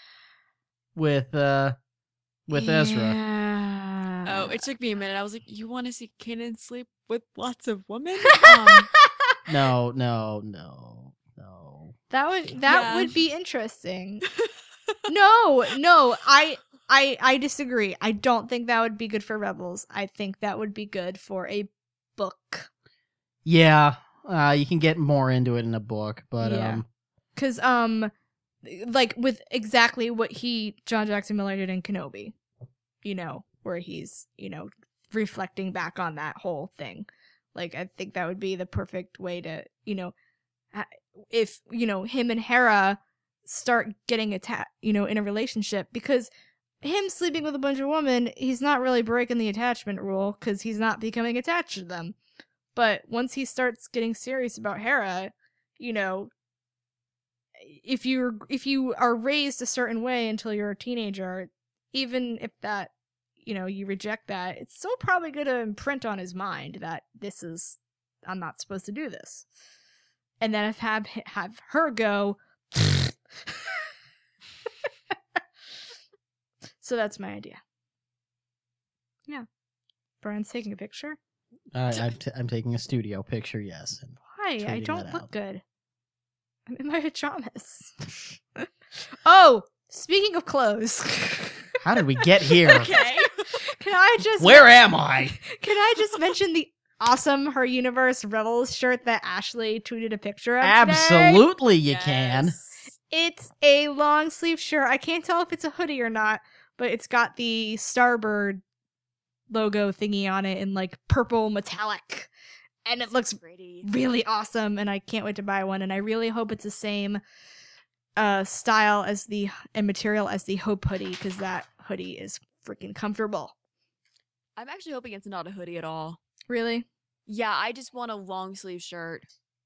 with uh, with Ezra. Yeah. Oh, it took me a minute. I was like, you want to see Kanan sleep with lots of women? Um, No, no, no, no. That would that Yeah. would be interesting. no, no, I I I disagree. I don't think that would be good for Rebels. I think that would be good for a book. Yeah, uh, you can get more into it in a book, but Yeah. um, Cuz um like with exactly what he John Jackson Miller did in Kenobi. You know, where he's, you know, reflecting back on that whole thing. Like I think that would be the perfect way to, you know, ha- if, you know, him and Hera start getting attached, you know, in a relationship, because him sleeping with a bunch of women, he's not really breaking the attachment rule because he's not becoming attached to them. But once he starts getting serious about Hera, you know, if you're if you are raised a certain way until you're a teenager, even if that, you know, you reject that, it's still probably going to imprint on his mind that this is, I'm not supposed to do this. And then if have have her go. So that's my idea. Yeah. Brian's taking a picture. I, I'm, t- I'm taking a studio picture, yes. And Why? I Tweeting don't that look out. good. I'm in my pajamas. Oh, speaking of clothes. how did we get here? okay. Can I just Where am I? Can I just mention the awesome Her Universe Rebels shirt that Ashley tweeted a picture of today? Absolutely, you can. Yes. It's a long sleeve shirt. I can't tell if it's a hoodie or not, but it's got the Starbird logo thingy on it in like purple metallic. And it looks Pretty. really awesome, and I can't wait to buy one, and I really hope it's the same uh style as the and material as the Hope hoodie, because that hoodie is freaking comfortable. I'm actually hoping it's not a hoodie at all. Really? Yeah, I just want a long sleeve shirt.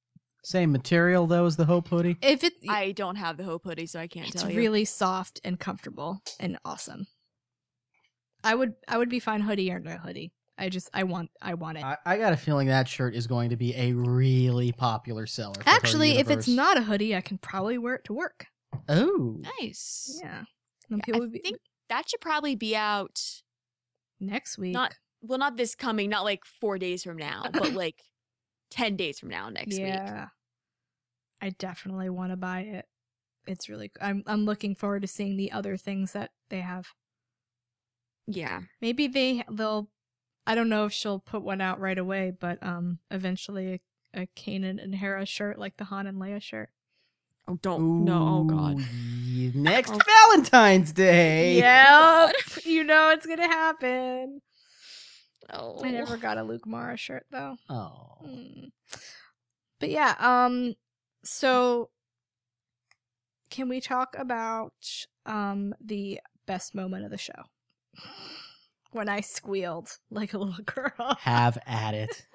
Same material though as the Hope hoodie. If it, I don't have the Hope hoodie, so I can't it's tell you. really soft and comfortable and awesome. I would, I would be fine hoodie or no hoodie. I just, I want, I want it. I, I got a feeling that shirt is going to be a really popular seller. for her Actually, if it's universe. not a hoodie, I can probably wear it to work. Oh. Nice. Yeah. And I people would be think that should probably be out. next week. Not well, not this coming, not like four days from now, but like ten days from now next week. yeah. I definitely want to buy it. It's really. I'm. I'm looking forward to seeing the other things that they have. Yeah. Maybe they. They'll. I don't know if she'll put one out right away, but um, eventually a, a Kanan and Hera shirt like the Han and Leia shirt. Oh, don't. No. Oh, God. Ooh, Next Oh. Valentine's Day. Yep. You know it's gonna happen. Oh. I never got a Luke Mara shirt though. Oh. Hmm. But yeah, um so can we talk about um the best moment of the show? When I squealed like a little girl. Have at it.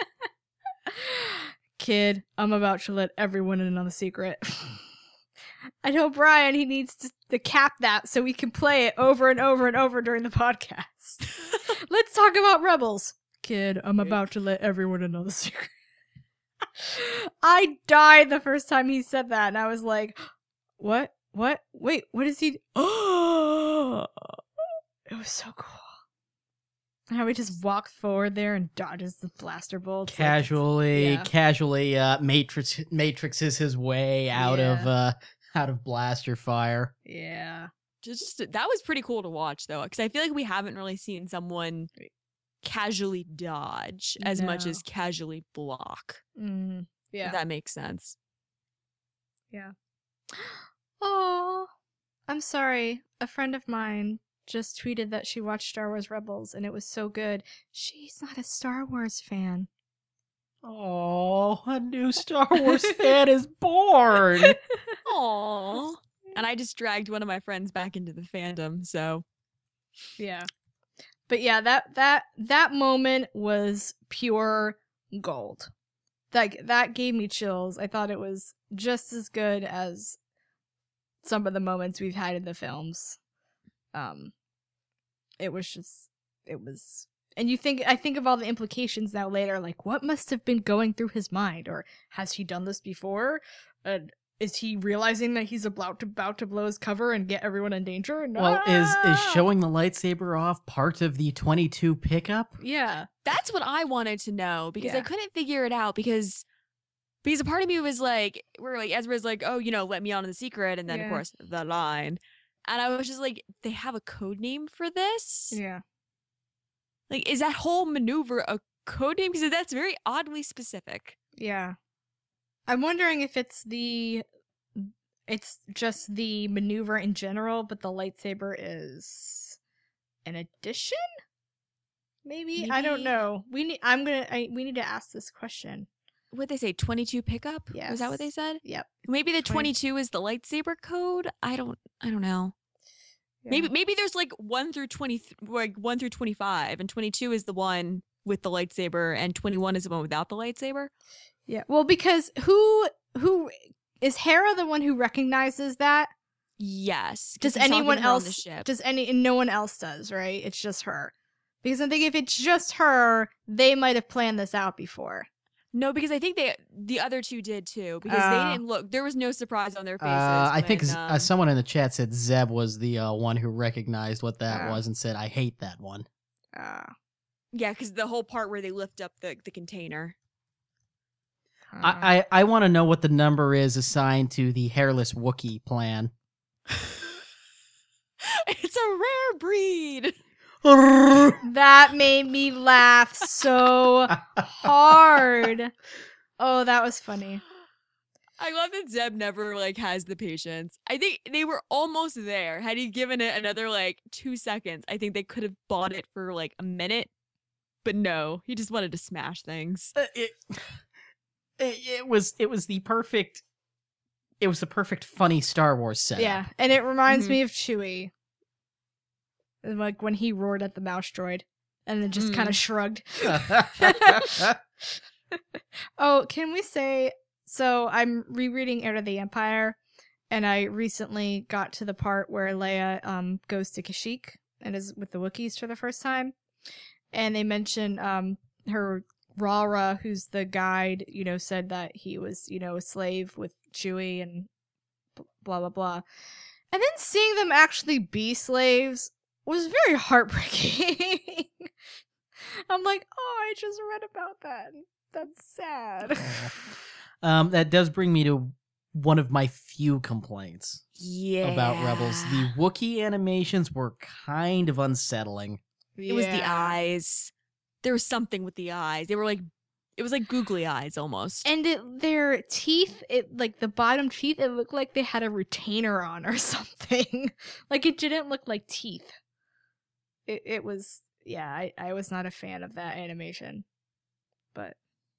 Kid, I'm about to let everyone in on the secret. I know Brian, he needs to, to cap that so we can play it over and over and over during the podcast. Let's talk about Rebels. Kid, I'm about to let everyone in on the secret. I died the first time he said that, and I was like, what? What? Wait, what is he? Oh, it was so cool. How he just walked forward there and dodges the blaster bolts. Casually, yeah. casually, uh, matrix matrixes his way out Yeah. of uh, out of blaster fire. Like, yeah. Just that was pretty cool to watch though, because I feel like we haven't really seen someone casually dodge as much No. as casually block. Mm, If yeah. that makes sense. Yeah. Oh, I'm sorry. A friend of mine just tweeted that she watched Star Wars Rebels and it was so good. She's not a Star Wars fan. Oh, a new Star Wars fan is born. Aww. And I just dragged one of my friends back into the fandom, so Yeah. But yeah, that that that moment was pure gold. Like that gave me chills. I thought it was just as good as some of the moments we've had in the films. Um it was just it was and you think I think of all the implications now later, like what must have been going through his mind, or has he done this before? Uh, is he realizing that he's about to about to blow his cover and get everyone in danger? Well, is is Ah! showing the lightsaber off part of the twenty-two pickup? Yeah. that's what I wanted to know because I Yeah. couldn't figure it out because because a part of me was like, we're like Ezra's like, oh, you know, let me on in the secret, and then Yeah. of course the line, and I was just like, they have a code name for this? Yeah. Like, is that whole maneuver a code name? Because that's very oddly specific. Yeah. I'm wondering if it's the it's just the maneuver in general, but the lightsaber is an addition? Maybe? I don't Maybe. know. We need I'm going to I we need to ask this question. What they say, twenty-two pickup? Was that what they Yes. said? Yep. Maybe the twenty twenty-two is the lightsaber code. I don't. I don't know. Yeah. Maybe maybe there's like one through twenty, like one through twenty-five, and twenty-two is the one with the lightsaber, and twenty-one is the one without the lightsaber. Yeah. Well, because who who is Hera the one who recognizes that? Yes. 'cause Does he's talking anyone to her on the else ship. does any and no one else does, right? It's just her. Because I'm thinking if it's just her, they might have planned this out before. No, because I think they the other two did too. Because Oh. they didn't look. There was no surprise on their faces. Uh, I think when, z- um, uh, someone in the chat said Zeb was the uh, one who recognized what that Oh. was and said, "I hate that one." Uh, yeah, because the whole part where they lift up the the container. I I, I want to know what the number is assigned to the hairless Wookiee plan. It's a rare breed. That made me laugh so hard. Oh, that was funny. I love that Zeb never like has the patience. I think they were almost there. Had he given it another like two seconds, I think they could have bought it for like a minute. But no, he just wanted to smash things. Uh, it, it it was it was the perfect it was the perfect funny Star Wars setup. Yeah, and it reminds Mhm. me of Chewie. Like when he roared at the mouse droid and then just kind Mm. of shrugged. Oh, can we say so I'm rereading Heir to the Empire, and I recently got to the part where Leia um goes to Kashyyyk and is with the Wookiees for the first time, and they mention um her Rara, who's the guide, you know, said that he was, you know, a slave with Chewie and blah blah blah, and then seeing them actually be slaves was very heartbreaking. I'm like, oh, I just read about that. That's sad. Um, that does bring me to one of my few complaints Yeah. about Rebels. The Wookiee animations were kind of unsettling. It was the Yeah. eyes. There was something with the eyes. They were like, it was like googly eyes almost. And it, their teeth, it like the bottom teeth, it looked like they had a retainer on or something. Like it didn't look like teeth. It it was yeah, I, I was not a fan of that animation. But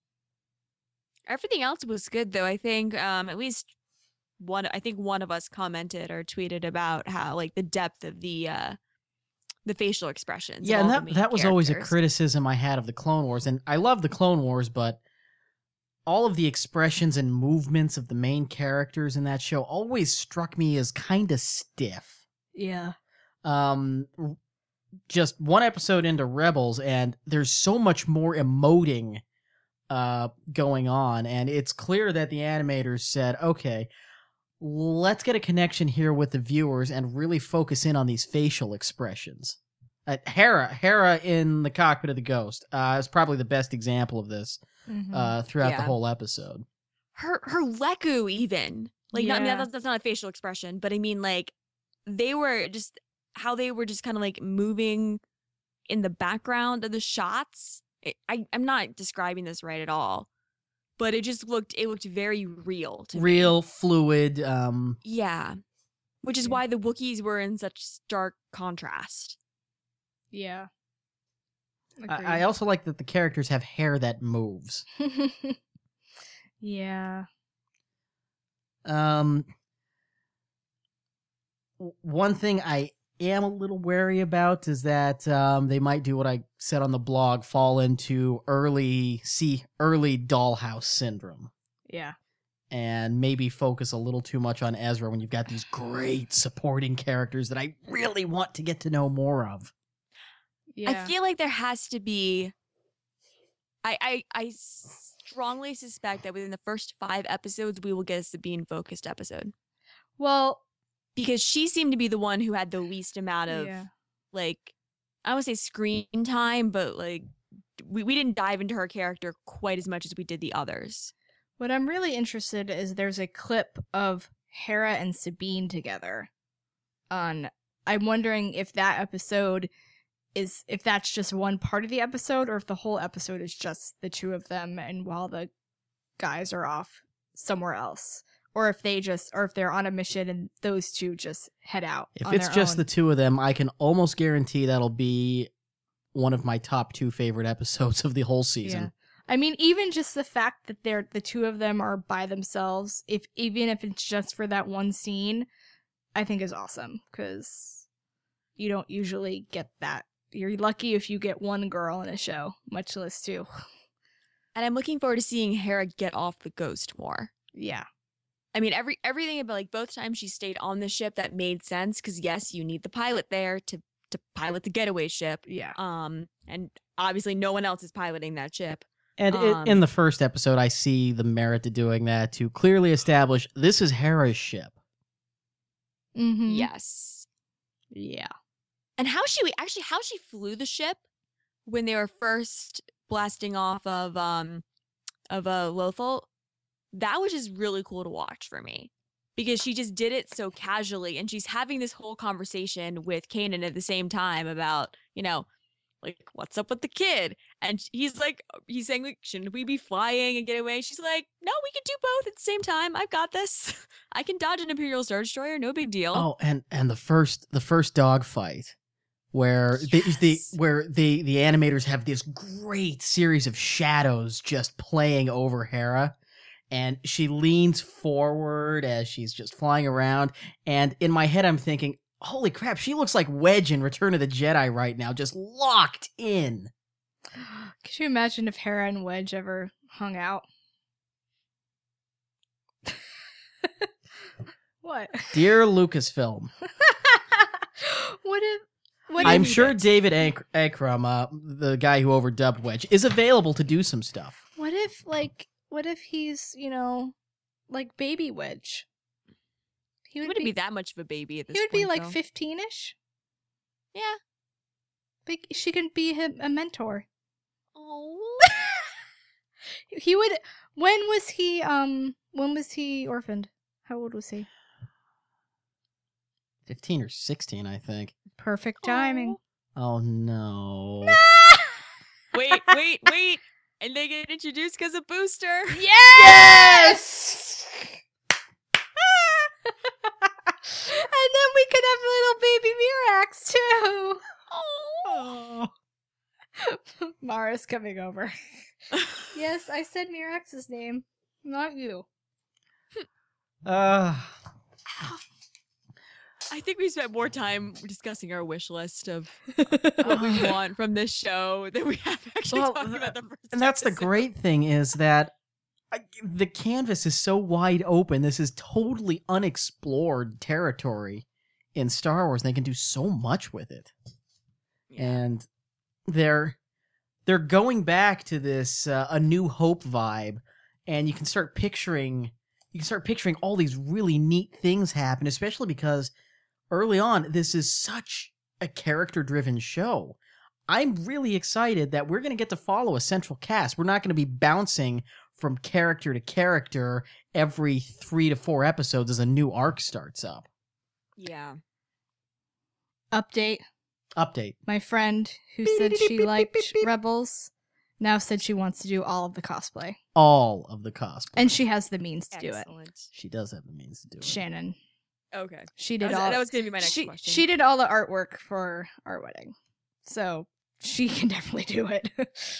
Everything else was good though. I think um at least one I think one of us commented or tweeted about how like the depth of the uh the facial expressions. of Yeah, all and the that main that was always a characters. criticism I had of the Clone Wars, and I love the Clone Wars, but all of the expressions and movements of the main characters in that show always struck me as kind of stiff. yeah. Um, r- just one episode into Rebels, and there's so much more emoting uh, going on, and it's clear that the animators said, okay, let's get a connection here with the viewers and really focus in on these facial expressions. Uh, Hera, Hera in the cockpit of the Ghost uh, is probably the best example of this Mhm. uh, throughout the Yeah. whole episode. her her Leku even like not I mean, Yeah. that's, that's not a facial expression, but I mean like they were just how they were just kind of like moving in the background of the shots. It, I I'm not describing this right at all, but it just looked it looked very real to me. Real, fluid. Um, Yeah, which is Yeah. why the Wookiees were in such stark contrast. Yeah. I, I also like that the characters have hair that moves. Agreed. Yeah. Um, w- one thing I am a little wary about is that um, they might do what I said on the blog, fall into early see early Dollhouse syndrome, Yeah. and maybe focus a little too much on Ezra when you've got these great supporting characters that I really want to get to know more of. Yeah. I feel like there has to be. I, I I strongly suspect that within the first five episodes we will get a Sabine focused episode well, because she seemed to be the one who had the least amount of yeah. like I don't want to say screen time, but like we, we didn't dive into her character quite as much as we did the others. What I'm really interested is there's a clip of Hera and Sabine together. On I'm wondering if that episode is if that's just one part of the episode or if the whole episode is just the two of them and while the guys are off somewhere else. Or if they just or if they're on a mission and those two just head out. If on it's their just own. the two of them, I can almost guarantee that'll be one of my top two favorite episodes of the whole season. Yeah. I mean, even just the fact that they're the two of them are by themselves, if even if it's just for that one scene, I think is awesome because you don't usually get that. You're lucky if you get one girl in a show, much less two. And I'm looking forward to seeing Hera get off the Ghost more. Yeah, I mean, every everything about like both times she stayed on the ship that made sense because yes, you need the pilot there to to pilot the getaway ship. yeah, Um, and obviously no one else is piloting that ship. And i- Um, in the first episode, I see the merit to doing that to clearly establish this is Hera's ship. mm-hmm. Yes. yeah. And how she actually how she flew the ship when they were first blasting off of um of uh Lothal, that was just really cool to watch for me. Because she just did it so casually and she's having this whole conversation with Kanan at the same time about, you know, like what's up with the kid? And he's like he's saying like shouldn't we be flying and get away? She's like, "No, we can do both at the same time. I've got this. I can dodge an Imperial Star Destroyer, no big deal." Oh, and and the first the first dog fight where the, the Yes. where the the animators have this great series of shadows just playing over Hera, and she leans forward as she's just flying around, and in my head I'm thinking, holy crap, she looks like Wedge in Return of the Jedi right now, just locked in. Could you imagine if Hera and Wedge ever hung out? What? Dear Lucasfilm, what if? What I'm if sure David Ak- Akram, uh, the guy who overdubbed Wedge, is available to do some stuff. What if, like, what if he's, you know, like baby Wedge? He He would wouldn't be, be that much of a baby at this He would point. be like though. fifteen-ish. Yeah. Like, she can be him a mentor. Oh. He would. When was he? Um. When was he orphaned? How old was he? fifteen or sixteen, I think. Perfect timing. Oh, no. Wait, wait, wait. And they get introduced because of Booster. Yes! And then we could have little baby Mirax too. Oh. Mara's coming over. Yes, I said Mirax's name, not you. Uh, I think we spent more time discussing our wish list of what we want from this show than we have actually Well, talking about the first and that's the episode. great thing is that I, the canvas is so wide open. This is totally unexplored territory in Star Wars. And they can do so much with it. Yeah. And they're they're going back to this uh, A New Hope vibe, and you can start picturing you can start picturing all these really neat things happen, especially because early on this is such a character-driven show. I'm really excited that we're going to get to follow a central cast. We're not going to be bouncing from character to character every three to four episodes as a new arc starts up. Yeah. Update. Update. My friend who said she liked Rebels now said she wants to do all of the cosplay. All of the cosplay. And she has the means to do it. Excellent. She does have the means to do it. Shannon. Okay. She That did was, all that was going to be my next she, question. she did all the artwork for our wedding. So she can definitely do it.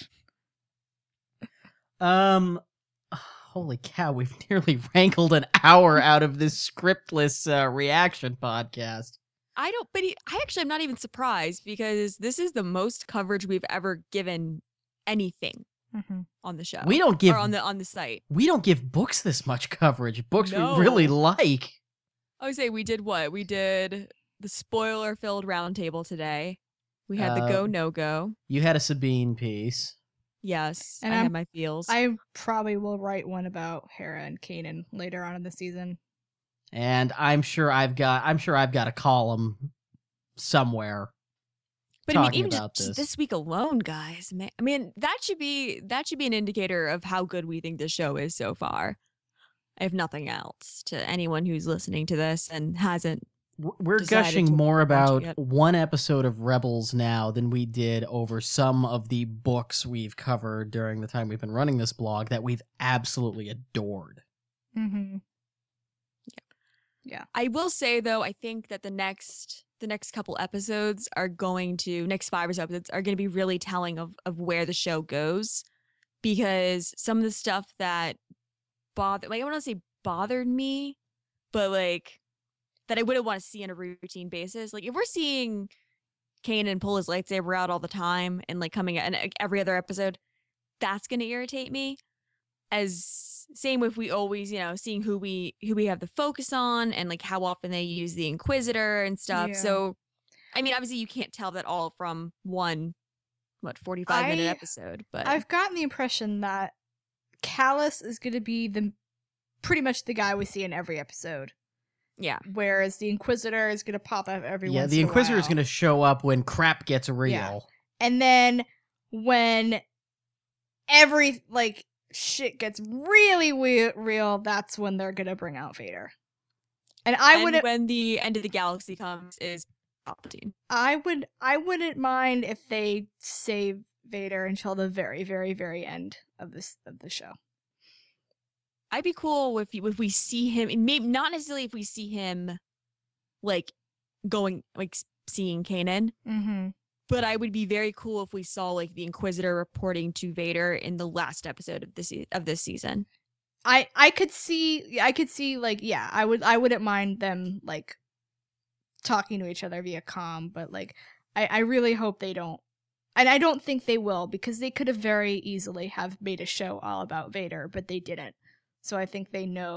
Um, holy cow, we've nearly wrangled an hour out of this scriptless uh, reaction podcast. I don't, but he, I actually am not even surprised because this is the most coverage we've ever given anything Mm-hmm. on the show. We don't give or on the on the site. we don't give books this much coverage. Books No. we really like. I would say we did what? We did the spoiler filled roundtable today. We had the Uh, go no go. You had a Sabine piece. Yes, and I I'm- had my feels. I probably will write one about Hera and Kanan later on in the season. And I'm sure I've got I'm sure I've got a column somewhere. but I mean, talking even about just, just this. this week alone, guys. Man, I mean, that should be that should be an indicator of how good we think this show is so far. If nothing else, to anyone who's listening to this and hasn't. W- We're Decided gushing to more watch it about yet. one episode of Rebels now than we did over some of the books we've covered during the time we've been running this blog that we've absolutely adored. Mm-hmm. I will say though, I think that the next the next couple episodes are going to next five or so episodes are going to be really telling of of where the show goes, because some of the stuff that bothered, like I want to say bothered me, but like that I wouldn't want to see on a routine basis. Like if we're seeing Kanan pull his lightsaber out all the time and like coming out in like, every other episode, that's going to irritate me. As same if we always, you know, seeing who we who we have the focus on and like how often they use the Inquisitor and stuff. Yeah. So I mean, obviously you can't tell that all from one what forty-five minute I- episode, but I've gotten the impression that Callus is going to be the pretty much the guy we see in every episode, yeah. whereas the Inquisitor is going to pop up every yeah, once the in a Inquisitor is while. going to show up when crap gets real. Yeah. And then when every like shit gets really we- real, that's when they're gonna bring out Vader. And I and wouldn't, when the end of the galaxy comes is Palpatine. I would, I wouldn't mind if they save Vader until the very, very, very end of this of the show. I'd be cool if if we see him, and maybe not necessarily if we see him like going like seeing Kanan. Mm-hmm. But I would be very cool if we saw like the Inquisitor reporting to Vader in the last episode of this of this season. I I could see I could see like yeah I would I wouldn't mind them like talking to each other via comm, but like I I really hope they don't, and I don't think they will, because they could have very easily have made a show all about Vader, but they didn't. So I think they know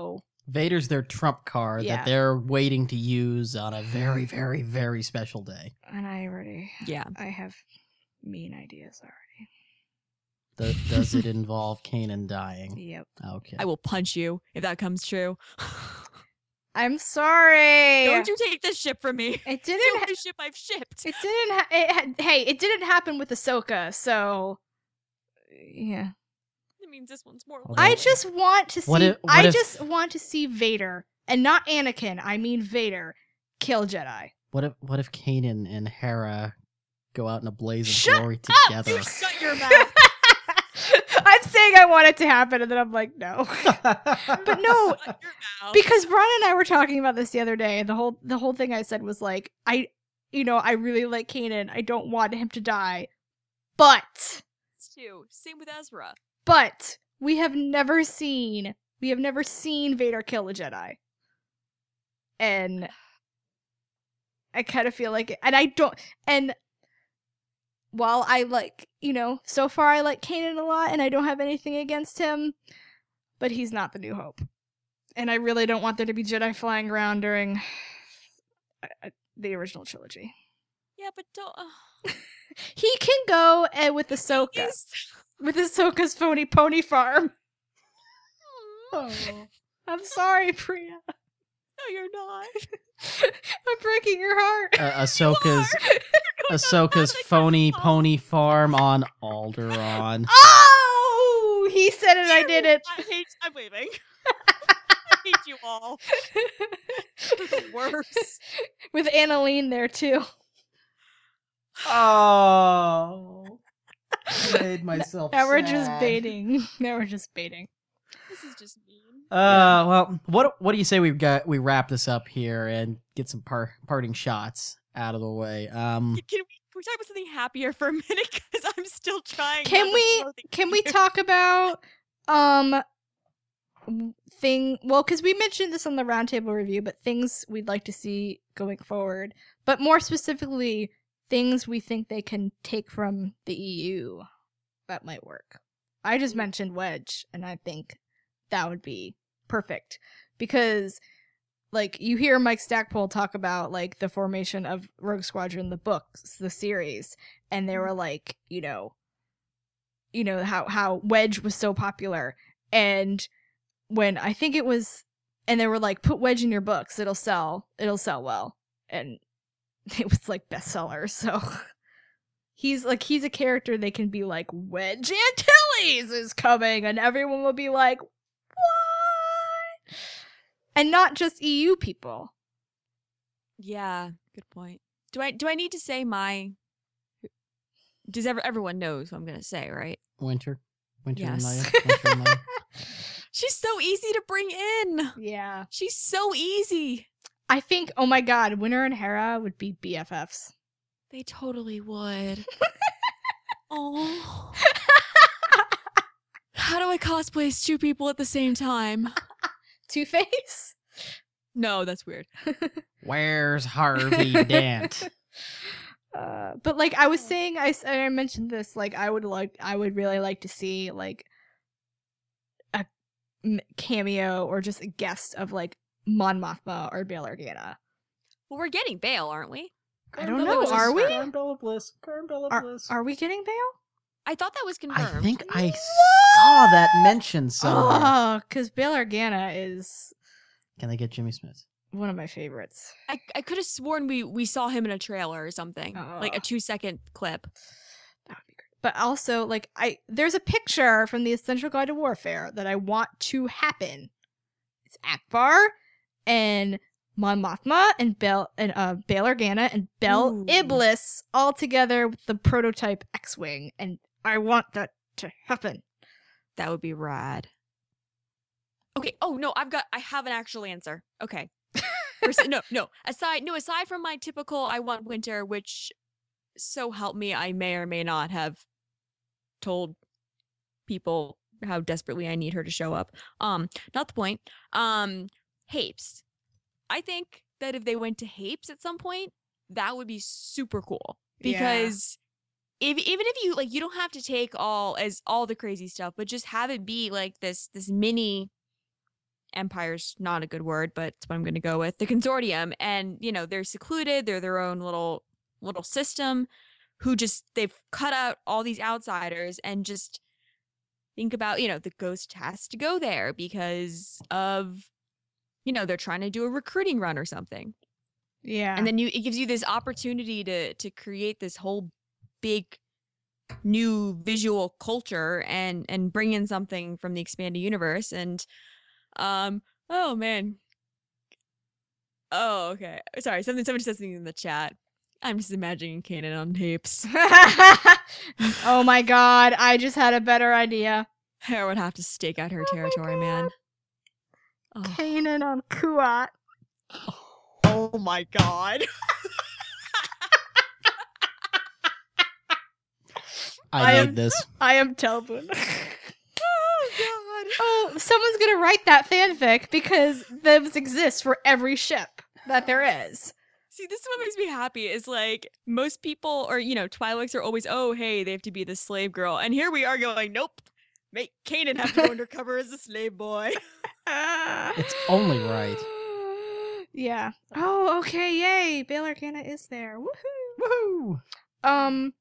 Vader's their trump card Yeah. that they're waiting to use on a very, very, very special day. And I already, Yeah. I have mean ideas already. Th- does it involve Kanan dying? Yep. Okay. I will punch you if that comes true. I'm sorry. Don't you take this ship from me. It It's didn't. the Ha- only ship I've shipped. it didn't. Ha- it ha- hey, it didn't happen with Ahsoka. So, yeah. It means this one's more. Although- I likely. just want to see. What if- what I if- just want to see Vader, and not Anakin. I mean Vader, kill Jedi. What if what if Kanan and Hera go out in a blaze of Shut glory up! together? Shut your mouth. I'm saying I want it to happen, and then I'm like, no. But no, Shut your mouth. because Ron and I were talking about this the other day, and the whole the whole thing I said was like, I, you know, I really like Kanan. I don't want him to die, but too. Same with Ezra. but we have never seen we have never seen Vader kill a Jedi, and I kind of feel like it, and I don't and. While I like, you know, so far I like Kanan a lot and I don't have anything against him, but he's not the New Hope. And I really don't want there to be Jedi flying around during uh, the original trilogy. Yeah, but don't. Uh, He can go uh, with Ahsoka. he's- With Ahsoka's phony pony farm. I'm sorry, Priya. No, you're not. I'm breaking your heart. Uh, Ahsoka's You're Ahsoka's not phony like your pony farm on Alderaan. Oh! He said it, I did it. I hate. I'm leaving. I hate you all. You're the worst. With Annalene there, too. Oh, made myself. Now we're just baiting. Now we're just baiting. This is just mean. Uh, well, what what do you say we got? We wrap this up here and get some par- parting shots out of the way. Um, Can we, can we talk about something happier for a minute? Because I'm still trying. Can not to we throw things can we at you. talk about um thing well because we mentioned this on the roundtable review, but things we'd like to see going forward, but more specifically things we think they can take from the E U that might work. I just mentioned Wedge, and I think that would be perfect because like you hear Mike Stackpole talk about like the formation of Rogue Squadron, the books, the series, and they were like, you know, you know how how Wedge was so popular, and when I think it was, and they were like, put Wedge in your books, it'll sell, it'll sell well, and it was like bestsellers. So he's like he's a character they can be like, Wedge Antilles is coming, and everyone will be like, what? And not just E U people. Yeah, good point. Do I do I need to say my? Does ever everyone knows what I'm gonna say, right? Winter, Winter and Yes. Maya, Winter and Maya. She's so easy to bring in. Yeah. She's so easy. I think, oh my god, Winter and Hera would be B F Fs. They totally would. Oh. How do I cosplay two people at the same time? Two-Face? No, that's weird. Where's Harvey Dent? Uh, but like I was saying, I, s- I mentioned this. Like I would like, I would really like to see like a m- cameo or just a guest of like Mon Mothma or Bail Organa. Well, we're getting Bail, aren't we? I don't know. Are we? Carmbella Bliss. Carmbella Are, Bliss. are we getting Bail? I thought that was confirmed. I think I saw that mentioned somewhere. Oh, because Bail Organa is Can they get Jimmy Smith? one of my favorites. I, I could have sworn we, we saw him in a trailer or something, like a Ugh. two second clip. That would be great. But also, like, I there's a picture from the Essential Guide to Warfare that I want to happen. It's Akbar and Mon Mothma and Bel and uh Bail Organa and Bel Ooh. Iblis all together with the prototype X-wing, and I want that to happen. That would be rad. Okay. Oh no, I've got. I have an actual answer. Okay. First- no, no. Aside, no. Aside from my typical, I want Winter, which, so help me, I may or may not have told people how desperately I need her to show up. Um, not the point. Um, Hapes. I think that if they went to Hapes at some point, that would be super cool Yeah. because. If, even if you like, you don't have to take all as all the crazy stuff, but just have it be like this this mini Empire's not a good word, but it's what I'm going to go with. The Consortium, and you know they're secluded. They're their own little little system. Who just they've cut out all these outsiders and just think about you know the Ghost has to go there because of you know they're trying to do a recruiting run or something. Yeah. And then you it gives you this opportunity to to create this whole big new visual culture and and bring in something from the expanded universe. And um oh man. Oh, okay. Sorry, something somebody said something in the chat. I'm just imagining Kanan on tapes. Oh my god, I just had a better idea. Hera would have to stake out her Oh my territory, man. Oh. Kanan on Kuat. Oh my god. I, I need am- this. I am Telbun. Oh god. Oh, someone's gonna write that fanfic because those exist for every ship that there is. See, this is what makes me happy is like most people or, you know, Twi'leks are always, oh, hey, they have to be the slave girl. And here we are going, nope, make Kanan have to go undercover as a slave boy. It's only right. Yeah. Oh, okay, yay. Bail Organa is there. Woohoo. Woohoo! Um,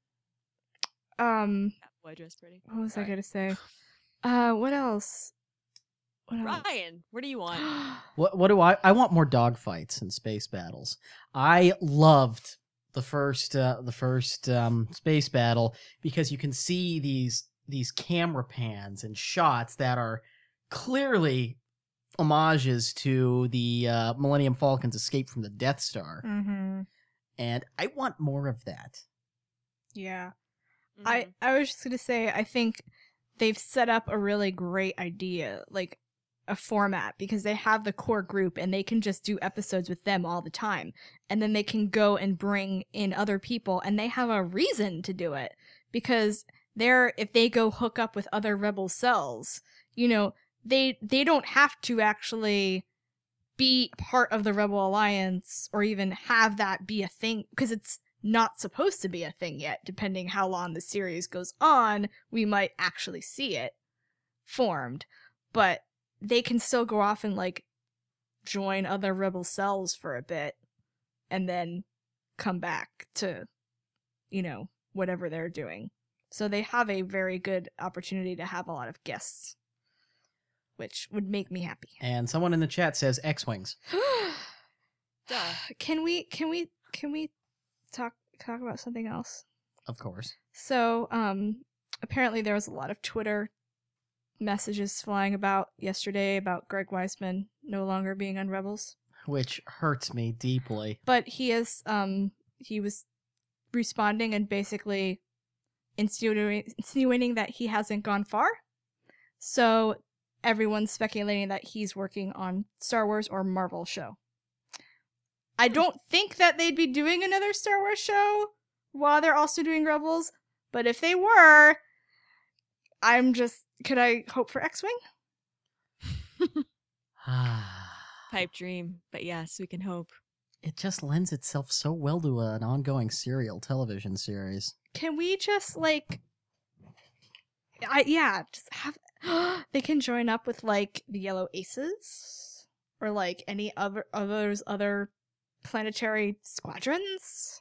um, Boy, dressed pretty. what was I Sorry. gonna say? Uh, what else? What else? Ryan, what do you want? What what do I I want more dogfights and space battles. I loved the first uh, the first um, space battle because you can see these these camera pans and shots that are clearly homages to the uh, Millennium Falcon's escape from the Death Star, Mm-hmm. and I want more of that. Yeah. Mm-hmm. I, I was just gonna say, I think they've set up a really great idea, like a format, because they have the core group and they can just do episodes with them all the time. And then they can go and bring in other people and they have a reason to do it. Because they're, if they go hook up with other rebel cells, you know, they they don't have to actually be part of the Rebel Alliance or even have that be a thing, because it's not supposed to be a thing yet. Depending how long the series goes on, we might actually see it formed. But they can still go off and like join other rebel cells for a bit and then come back to, you know, whatever they're doing. So they have a very good opportunity to have a lot of guests, which would make me happy. And someone in the chat says X-Wings. Duh. Can we can we can we talk talk about something else? Of course. So, um, apparently there was a lot of Twitter messages flying about yesterday about Greg Weisman no longer being on Rebels. Which hurts me deeply. But he is, um, he was responding and basically insinuating, insinuating that he hasn't gone far. So everyone's speculating that he's working on Star Wars or Marvel show. I don't think that they'd be doing another Star Wars show while they're also doing Rebels, but if they were, I'm just, could I hope for X-Wing? Pipe dream, but yes, we can hope. It just lends itself so well to an ongoing serial television series. Can we just, like, I yeah, just have, they can join up with, like, the Yellow Aces, or, like, any other, others, other planetary squadrons?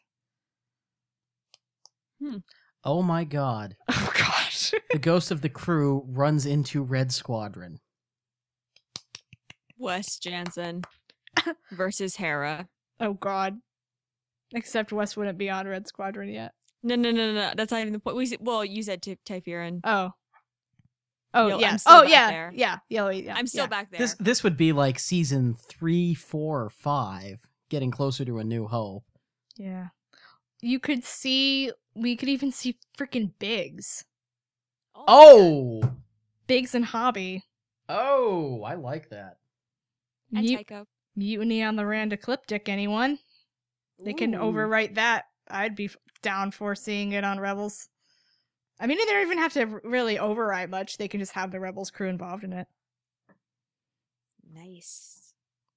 Hmm. Oh my god. Oh gosh. The ghost of the crew runs into Red Squadron. Wes Jansen versus Hera. Oh god. Except Wes wouldn't be on Red Squadron yet. No, no, no, no, no. That's not even the point. We said, well, you said Ty- Typheron. Oh. Oh, Yo, I'm yeah. still Oh, back yeah. there. Yeah. Yellow, yeah. I'm still yeah. back there. This this would be like season three, four, or five, getting closer to A New Hope. Yeah. You could see, we could even see freaking Biggs. Oh! Biggs and Hobby. Oh, I like that. And Mu- Tycho. Mutiny on the Rand Ecliptic, anyone? They can Ooh. overwrite that. I'd be f- down for seeing it on Rebels. I mean, they don't even have to r- really overwrite much. They can just have the Rebels crew involved in it. Nice.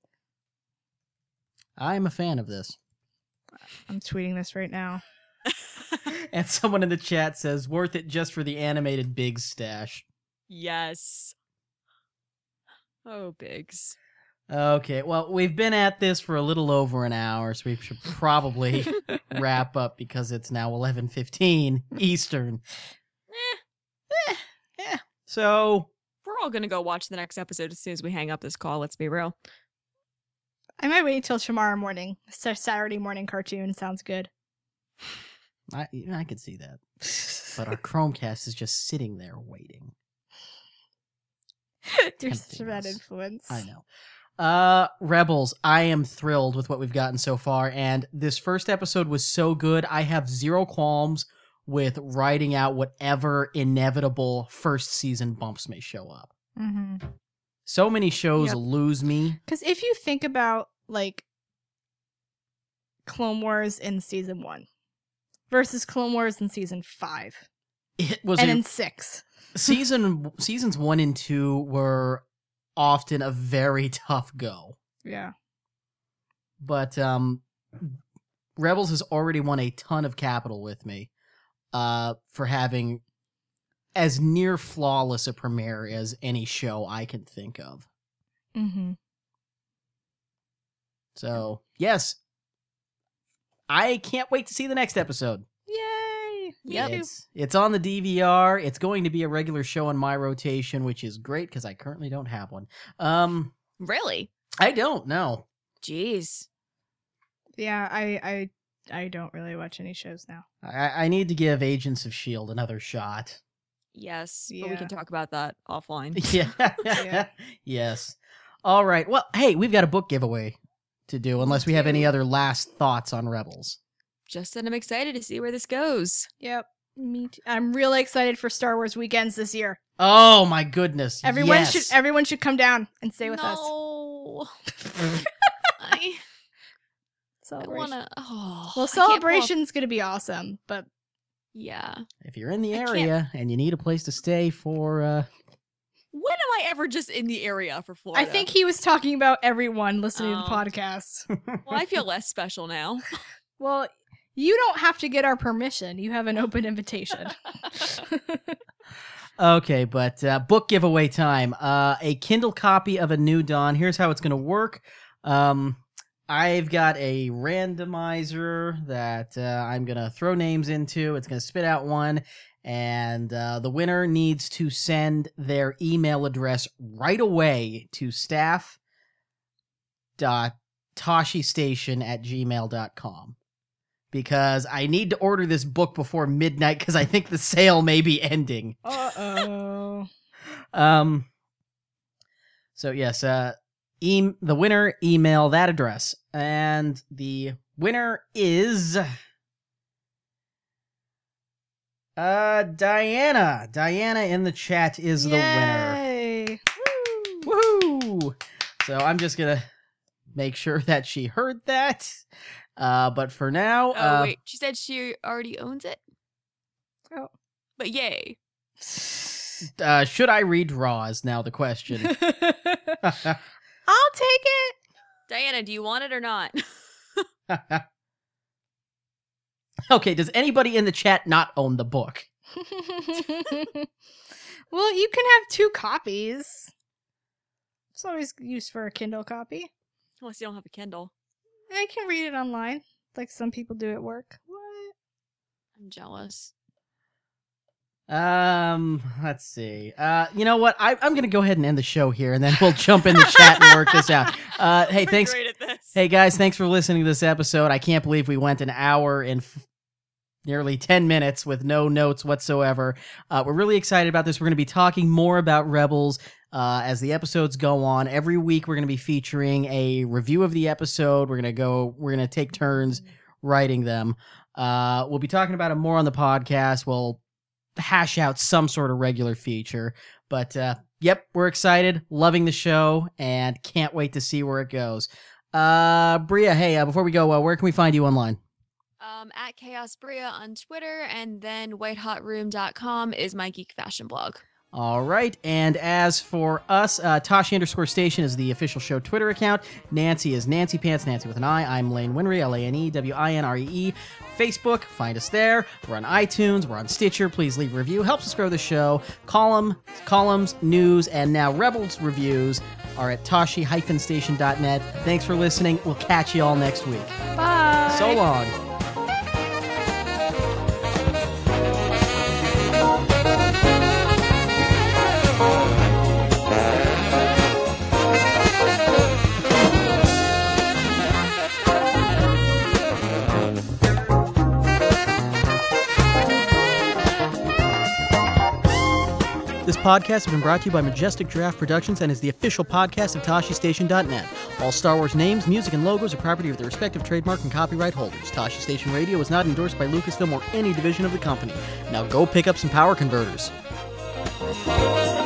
I'm a fan of this. I'm tweeting this right now. And someone in the chat says, worth it just for the animated Big stash. Yes. Oh, Biggs. Okay, well, we've been at this for a little over an hour, so we should probably wrap up because it's now eleven fifteen Eastern. Eh, Eh, yeah. So, we're all gonna go watch the next episode as soon as we hang up this call. Let's be real. I might wait until tomorrow morning. Sa- Saturday morning cartoon sounds good. I I could see that. But our Chromecast is just sitting there waiting. You're such a Tempting bad us. influence. I know. Uh, Rebels, I am thrilled with what we've gotten so far, and this first episode was so good. I have zero qualms with writing out whatever inevitable first season bumps may show up. Mm-hmm. So many shows Yep. lose me. Because if you think about, like, Clone Wars in season one versus Clone Wars in season five It was and a, in six. season seasons one and two were often a very tough go. Yeah. But um, Rebels has already won a ton of capital with me uh, for having as near flawless a premiere as any show I can think of. Mm-hmm. So, yes, I can't wait to see the next episode. Yay! Me Yep. too. It's, it's on the D V R. It's going to be a regular show in my rotation, which is great because I currently don't have one. Um, Really? I don't know. Jeez. Yeah, I, I, I don't really watch any shows now. I, I need to give Agents of S H I E L D another shot. Yes. But we Yeah. can talk about that offline. Yeah. Yeah. Yes. All right. Well, hey, we've got a book giveaway to do, unless we have any other last thoughts on Rebels. Just that I'm excited to see where this goes. Yep. Me too. I'm really excited for Star Wars weekends this year. Oh my goodness! Everyone yes. should everyone should come down and stay with us. no. I, I Celebration. want to. Oh, Well, I can't pull up- celebration's gonna be awesome, but Yeah. If you're in the I can't- area and you need a place to stay for, uh, When am I ever just in the area for Florida? I think he was talking about everyone listening to Oh. the podcast. Well, I feel less special now. Well, you don't have to get our permission. You have an open invitation. okay, but uh, book giveaway time. Uh, a Kindle copy of A New Dawn. Here's how it's going to work. Um, I've got a randomizer that uh, I'm going to throw names into. It's going to spit out one, and uh, the winner needs to send their email address right away to staff dot toshystation at gmail dot com. Because I need to order this book before midnight because I think the sale may be ending. Uh-oh. Um. So yes, uh, e- the winner email that address, and the winner is uh Diana. Diana in the chat is the winner. Yay. Woohoo! So I'm just gonna make sure that she heard that. Uh, but for now, Oh, uh, wait. She said she already owns it? Oh. But yay. uh, should I redraw is now the question. I'll take it. Diana, do you want it or not? Okay, does anybody in the chat not own the book? Well, you can have two copies. It's always used for a Kindle copy. Unless you don't have a Kindle. I can read it online, like some people do at work. What? I'm jealous. Um, let's see. Uh, you know what? I, I'm gonna go ahead and end the show here, and then we'll jump in the chat and work this out. Uh, hey, We're thanks. great at this. Hey guys, thanks for listening to this episode. I can't believe we went an hour and f- nearly ten minutes with no notes whatsoever. Uh, we're really excited about this. We're going to be talking more about Rebels uh, as the episodes go on. Every week, we're going to be featuring a review of the episode. We're going to go. We're going to take turns writing them. Uh, we'll be talking about it more on the podcast. We'll hash out some sort of regular feature. But uh, yep, we're excited, loving the show, and can't wait to see where it goes. Uh, Bria, hey, uh, before we go, uh, where can we find you online? Um, at Chaos Bria on Twitter, and then white hot room dot com is my geek fashion blog. All right, and as for us, uh, Toshi underscore station is the official show Twitter account. Nancy is Nancy Pants, Nancy with an I. I'm Lane Winry, L A N E W I N R E E. Facebook, find us there. We're on iTunes, we're on Stitcher. Please leave a review. Helps us grow the show. Column, columns, news, and now Rebels reviews are at toshi dash station dot net. Thanks for listening. We'll catch you all next week. Bye. So long. This podcast has been brought to you by Majestic Giraffe Productions and is the official podcast of toshi station dot net. All Star Wars names, music, and logos are property of their respective trademark and copyright holders. Toshi Station Radio is not endorsed by Lucasfilm or any division of the company. Now go pick up some power converters.